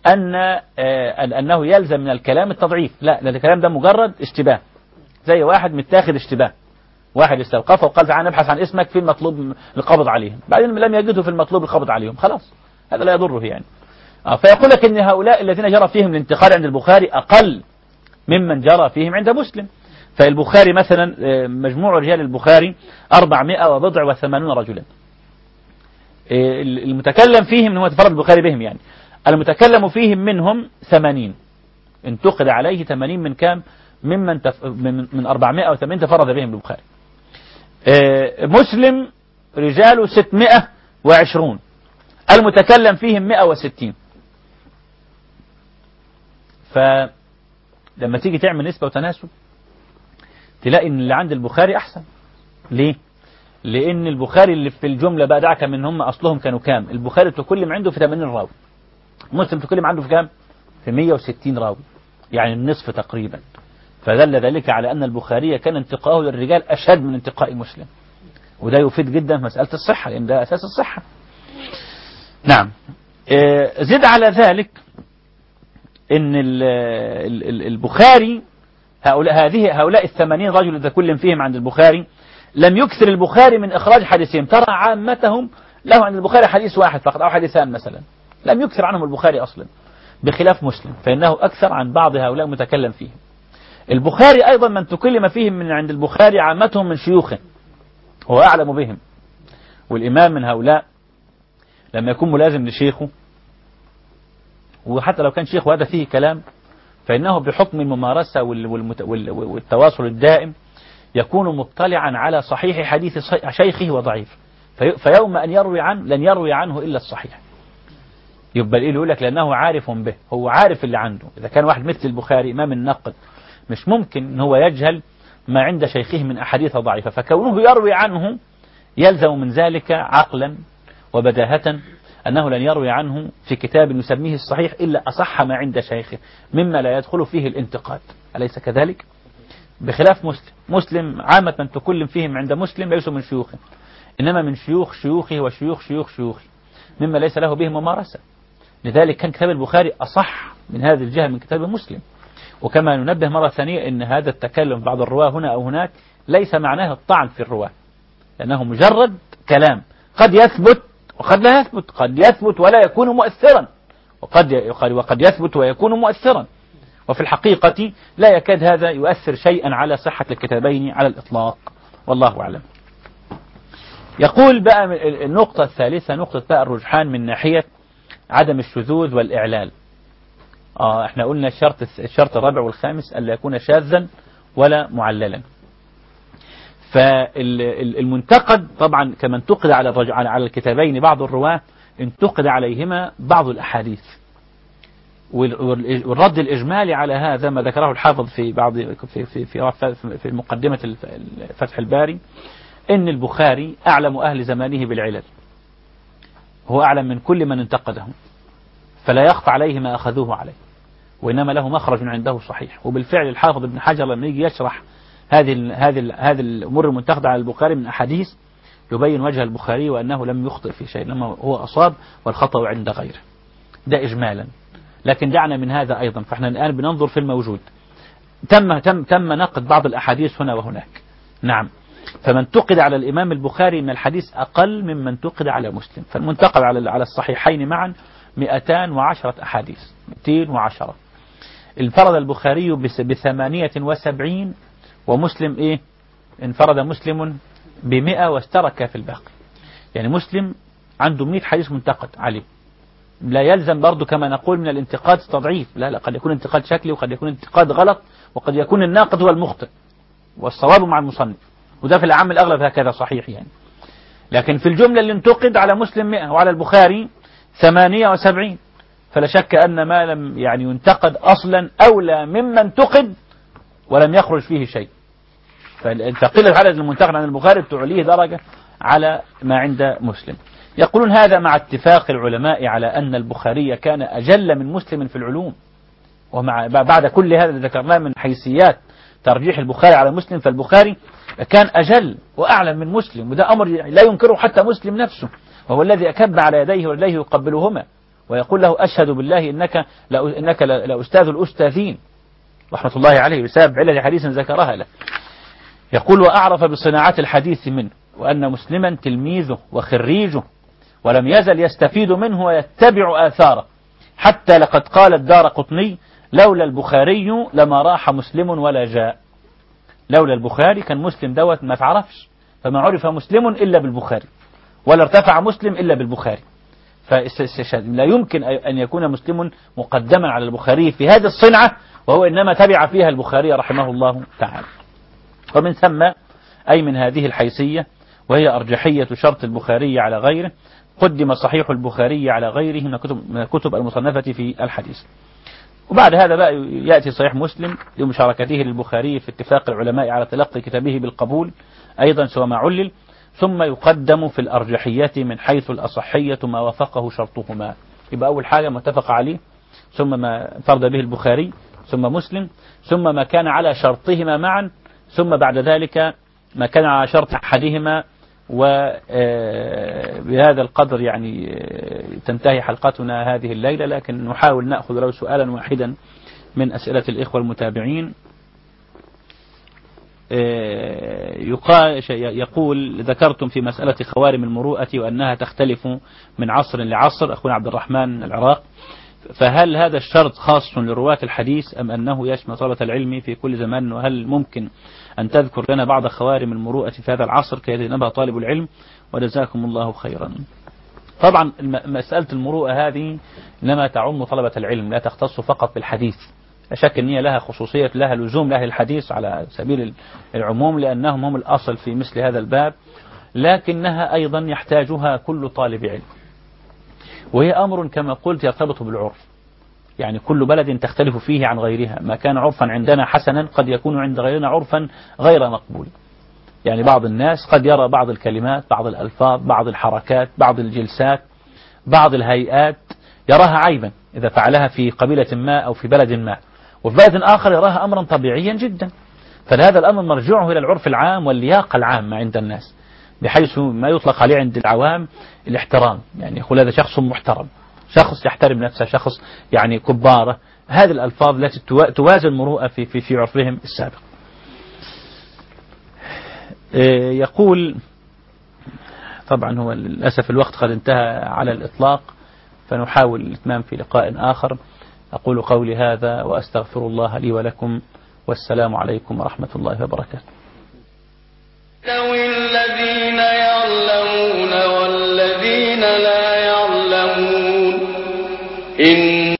أنه يلزم من الكلام التضعيف، لا، الكلام ده مجرد اشتباه، زي واحد متاخد اشتباه، واحد استوقفه وقال تعالى نبحث عن اسمك في المطلوب القبض عليهم، بعدين لم يجده في المطلوب القبض عليهم، خلاص هذا لا يضره يعني. فيقول لك ان هؤلاء الذين جرى فيهم الانتقال عند البخاري أقل ممن جرى فيهم عند مسلم. فالبخاري مثلا مجموع رجال البخاري 480 رجلا، المتكلم فيهم هو تفرد البخاري بهم يعني، المتكلم فيهم منهم 80، انتقد عليه 80 من كام؟ من 480 تفرد بهم البخاري. مسلم رجاله 620، المتكلم فيهم 160. فلما تيجي تعمل نسبة وتناسب تلاقي ان اللي عند البخاري احسن. ليه؟ لان البخاري اللي في الجملة بقى دعك من هم اصلهم كانوا كام؟ البخاري تكلم عنده في 80 راوي، مسلم تكلم عنده في كام؟ في 160 راوي، يعني النصف تقريبا. فدل ذلك على ان البخاري كان انتقاءه للرجال اشد من انتقاء مسلم، وده يفيد جدا في مسألة الصحة، لان ده اساس الصحة. نعم. زد على ذلك ان البخاري هؤلاء 80 رجل الذين تكلم فيهم عند البخاري لم يكثر البخاري من إخراج حديثهم، ترى عامتهم له عند البخاري حديث واحد فقط أو حديثان مثلا، لم يكثر عنهم البخاري أصلا، بخلاف مسلم فإنه أكثر عن بعض هؤلاء متكلم فيهم. البخاري أيضا من تكلم فيهم من عند البخاري عامتهم من شيوخه، هو أعلم بهم. والإمام من هؤلاء لما يكون ملازم لشيخه، وحتى لو كان شيخه هذا فيه كلام، فإنه بحكم الممارسة والتواصل الدائم يكون مطلعا على صحيح حديث شيخه وضعيف، فيوم أن يروي عنه لن يروي عنه إلا الصحيح. يبقى يقول لك لأنه عارف به، هو عارف اللي عنده. إذا كان واحد مثل البخاري إمام النقد مش ممكن أن هو يجهل ما عند شيخه من أحاديث ضعيفة، فكونه يروي عنه يلزم من ذلك عقلا وبداهة أنه لن يروي عنه في كتاب يسميه الصحيح إلا أصح ما عند شيخه مما لا يدخل فيه الانتقاد، أليس كذلك؟ بخلاف مسلم عامة من تكلم فيهم عند مسلم ليسوا من شيوخه، إنما من شيوخ شيوخه وشيوخ شيوخ شيوخه مما ليس له به ممارسة. لذلك كان كتاب البخاري أصح من هذه الجهة من كتاب مسلم. وكما ننبه مرة ثانية أن هذا التكلم بعض الرواة هنا أو هناك ليس معناه الطعن في الرواة، لأنه مجرد كلام قد يثبت وقد لا يثبت، قد يثبت ولا يكون مؤثرا، وقد يثبت ويكون مؤثرا، وفي الحقيقة لا يكاد هذا يؤثر شيئا على صحة الكتابين على الإطلاق، والله أعلم. يقول بقى النقطة الثالثة نقطة بقى الرجحان من ناحية عدم الشذوذ والإعلال. احنا قلنا الشرط الرابع والخامس ألا يكون شاذا ولا معللا. فالمنتقد طبعا كما انتقد على الكتابين بعض الرواة انتقد عليهما بعض الأحاديث، والرد الإجمالي على هذا ما ذكره الحافظ في بعض في مقدمة فتح الباري، إن البخاري أعلم أهل زمانه بالعلل، هو أعلم من كل من انتقده، فلا يخفى عليه ما أخذوه عليه، وإنما له مخرج عنده صحيح. وبالفعل الحافظ ابن حجر لما يجي يشرح هذه الأمور المنتقدة على البخاري من أحاديث يبين وجه البخاري وأنه لم يخطئ في شيء، لما هو أصاب والخطأ عند غيره. ده إجمالا. لكن دعنا من هذا أيضا، فإحنا الآن بننظر في الموجود. تم نقد بعض الأحاديث هنا وهناك، نعم. فمن انتقد على الإمام البخاري من الحديث أقل ممن انتقد على مسلم. فالمنتقد على الصحيحين معا 210 أحاديث، 210. انفرد البخاري ب78 ومسلم انفرد مسلم ب100 واشترك في الباقي. يعني مسلم عنده 100 حديث منتقد عليه. لا يلزم برضو كما نقول من الانتقاد تضعيف، لا، قد يكون انتقاد شكلي وقد يكون انتقاد غلط، وقد يكون الناقد هو المخطئ والصواب مع المصنف، وده في العام الأغلب هكذا صحيح يعني. لكن في الجملة اللي انتقد على مسلم 100 وعلى البخاري 78، فلا شك أن ما لم يعني ينتقد أصلا أولى مما انتقد ولم يخرج فيه شيء. فقلة عدد المنتقد عن البخاري تعليه درجة على ما عند مسلم. يقولون هذا مع اتفاق العلماء على أن البخاري كان أجل من مسلم في العلوم، ومع بعد كل هذا اللي ذكرناه من حيثيات ترجيح البخاري على مسلم، فالبخاري كان أجل وأعلم من مسلم، وده أمر لا ينكره حتى مسلم نفسه، وهو الذي أكب على يديه ورجليه يقبلهما ويقول له أشهد بالله إنك لأستاذ الأستاذين رحمة الله عليه بسبب علة حديث ذكرها له. يقول وأعرف بصناعات الحديث منه، وأن مسلما تلميذه وخريجه، ولم يزل يستفيد منه ويتبع آثاره، حتى لقد قال الدارقطني لولا البخاري لما راح مسلم ولا جاء. لولا البخاري كان مسلم دوت ما تعرفش، فما عرف مسلم إلا بالبخاري، ولا ارتفع مسلم إلا بالبخاري. لا يمكن أن يكون مسلم مقدما على البخاري في هذه الصنعة، وهو إنما تبع فيها البخاري رحمه الله تعالى. ومن ثم أي من هذه الحيثية، وهي أرجحية شرط البخاري على غيره، قدم صحيح البخاري على غيره من الكتب المصنفة في الحديث. وبعد هذا بقى يأتي صحيح مسلم لمشاركته للبخاري في اتفاق العلماء على تلقي كتابه بالقبول أيضا سوى ما علل، ثم يقدم في الأرجحية من حيث الأصحية ما وافقه شرطهما. يبقى أول حاجة متفق عليه، ثم ما فرد به البخاري، ثم مسلم، ثم ما كان على شرطهما معا، ثم بعد ذلك ما كان على شرط أحدهما. وبهذا القدر يعني تنتهي حلقتنا هذه الليلة، لكن نحاول نأخذ له سؤالا واحدا من أسئلة الإخوة المتابعين. يقول ذكرتم في مسألة خوارم المروءة وأنها تختلف من عصر لعصر، أخونا عبد الرحمن العراق، فهل هذا الشرط خاص لرواة الحديث أم أنه يشمل طلبة العلم في كل زمان؟ وهل ممكن أن تذكر لنا بعض خوارم المروءة في هذا العصر كي يتجنبها طالب العلم؟ وجزاكم الله خيرا. طبعا مسألة المروءة هذه إنما تعم طلبة العلم، لا تختص فقط بالحديث. لا شك أن هي لها خصوصية، لها لزوم لأهل الحديث على سبيل العموم، لأنهم هم الأصل في مثل هذا الباب، لكنها أيضا يحتاجها كل طالب علم، وهي أمر كما قلت يرتبط بالعرف. يعني كل بلد تختلف فيه عن غيرها، ما كان عرفا عندنا حسنا قد يكون عند غيرنا عرفا غير مقبول. يعني بعض الناس قد يرى بعض الكلمات، بعض الألفاظ، بعض الحركات، بعض الجلسات، بعض الهيئات يراها عيبا إذا فعلها في قبيلة ما أو في بلد ما، وفي بلد آخر يراها أمرا طبيعيا جدا. فهذا الأمر مرجعه إلى العرف العام واللياقة العامة عند الناس، بحيث ما يطلق عليه عند العوام الاحترام، يعني يقول هذا شخص محترم، شخص يحترم نفسه، شخص يعني كبارة. هذه الألفاظ التي توازن المروءة في عرفهم السابق. يقول طبعا هو للأسف الوقت قد انتهى على الإطلاق، فنحاول الإتمام في لقاء آخر. أقول قولي هذا وأستغفر الله لي ولكم، والسلام عليكم ورحمة الله وبركاته. الذين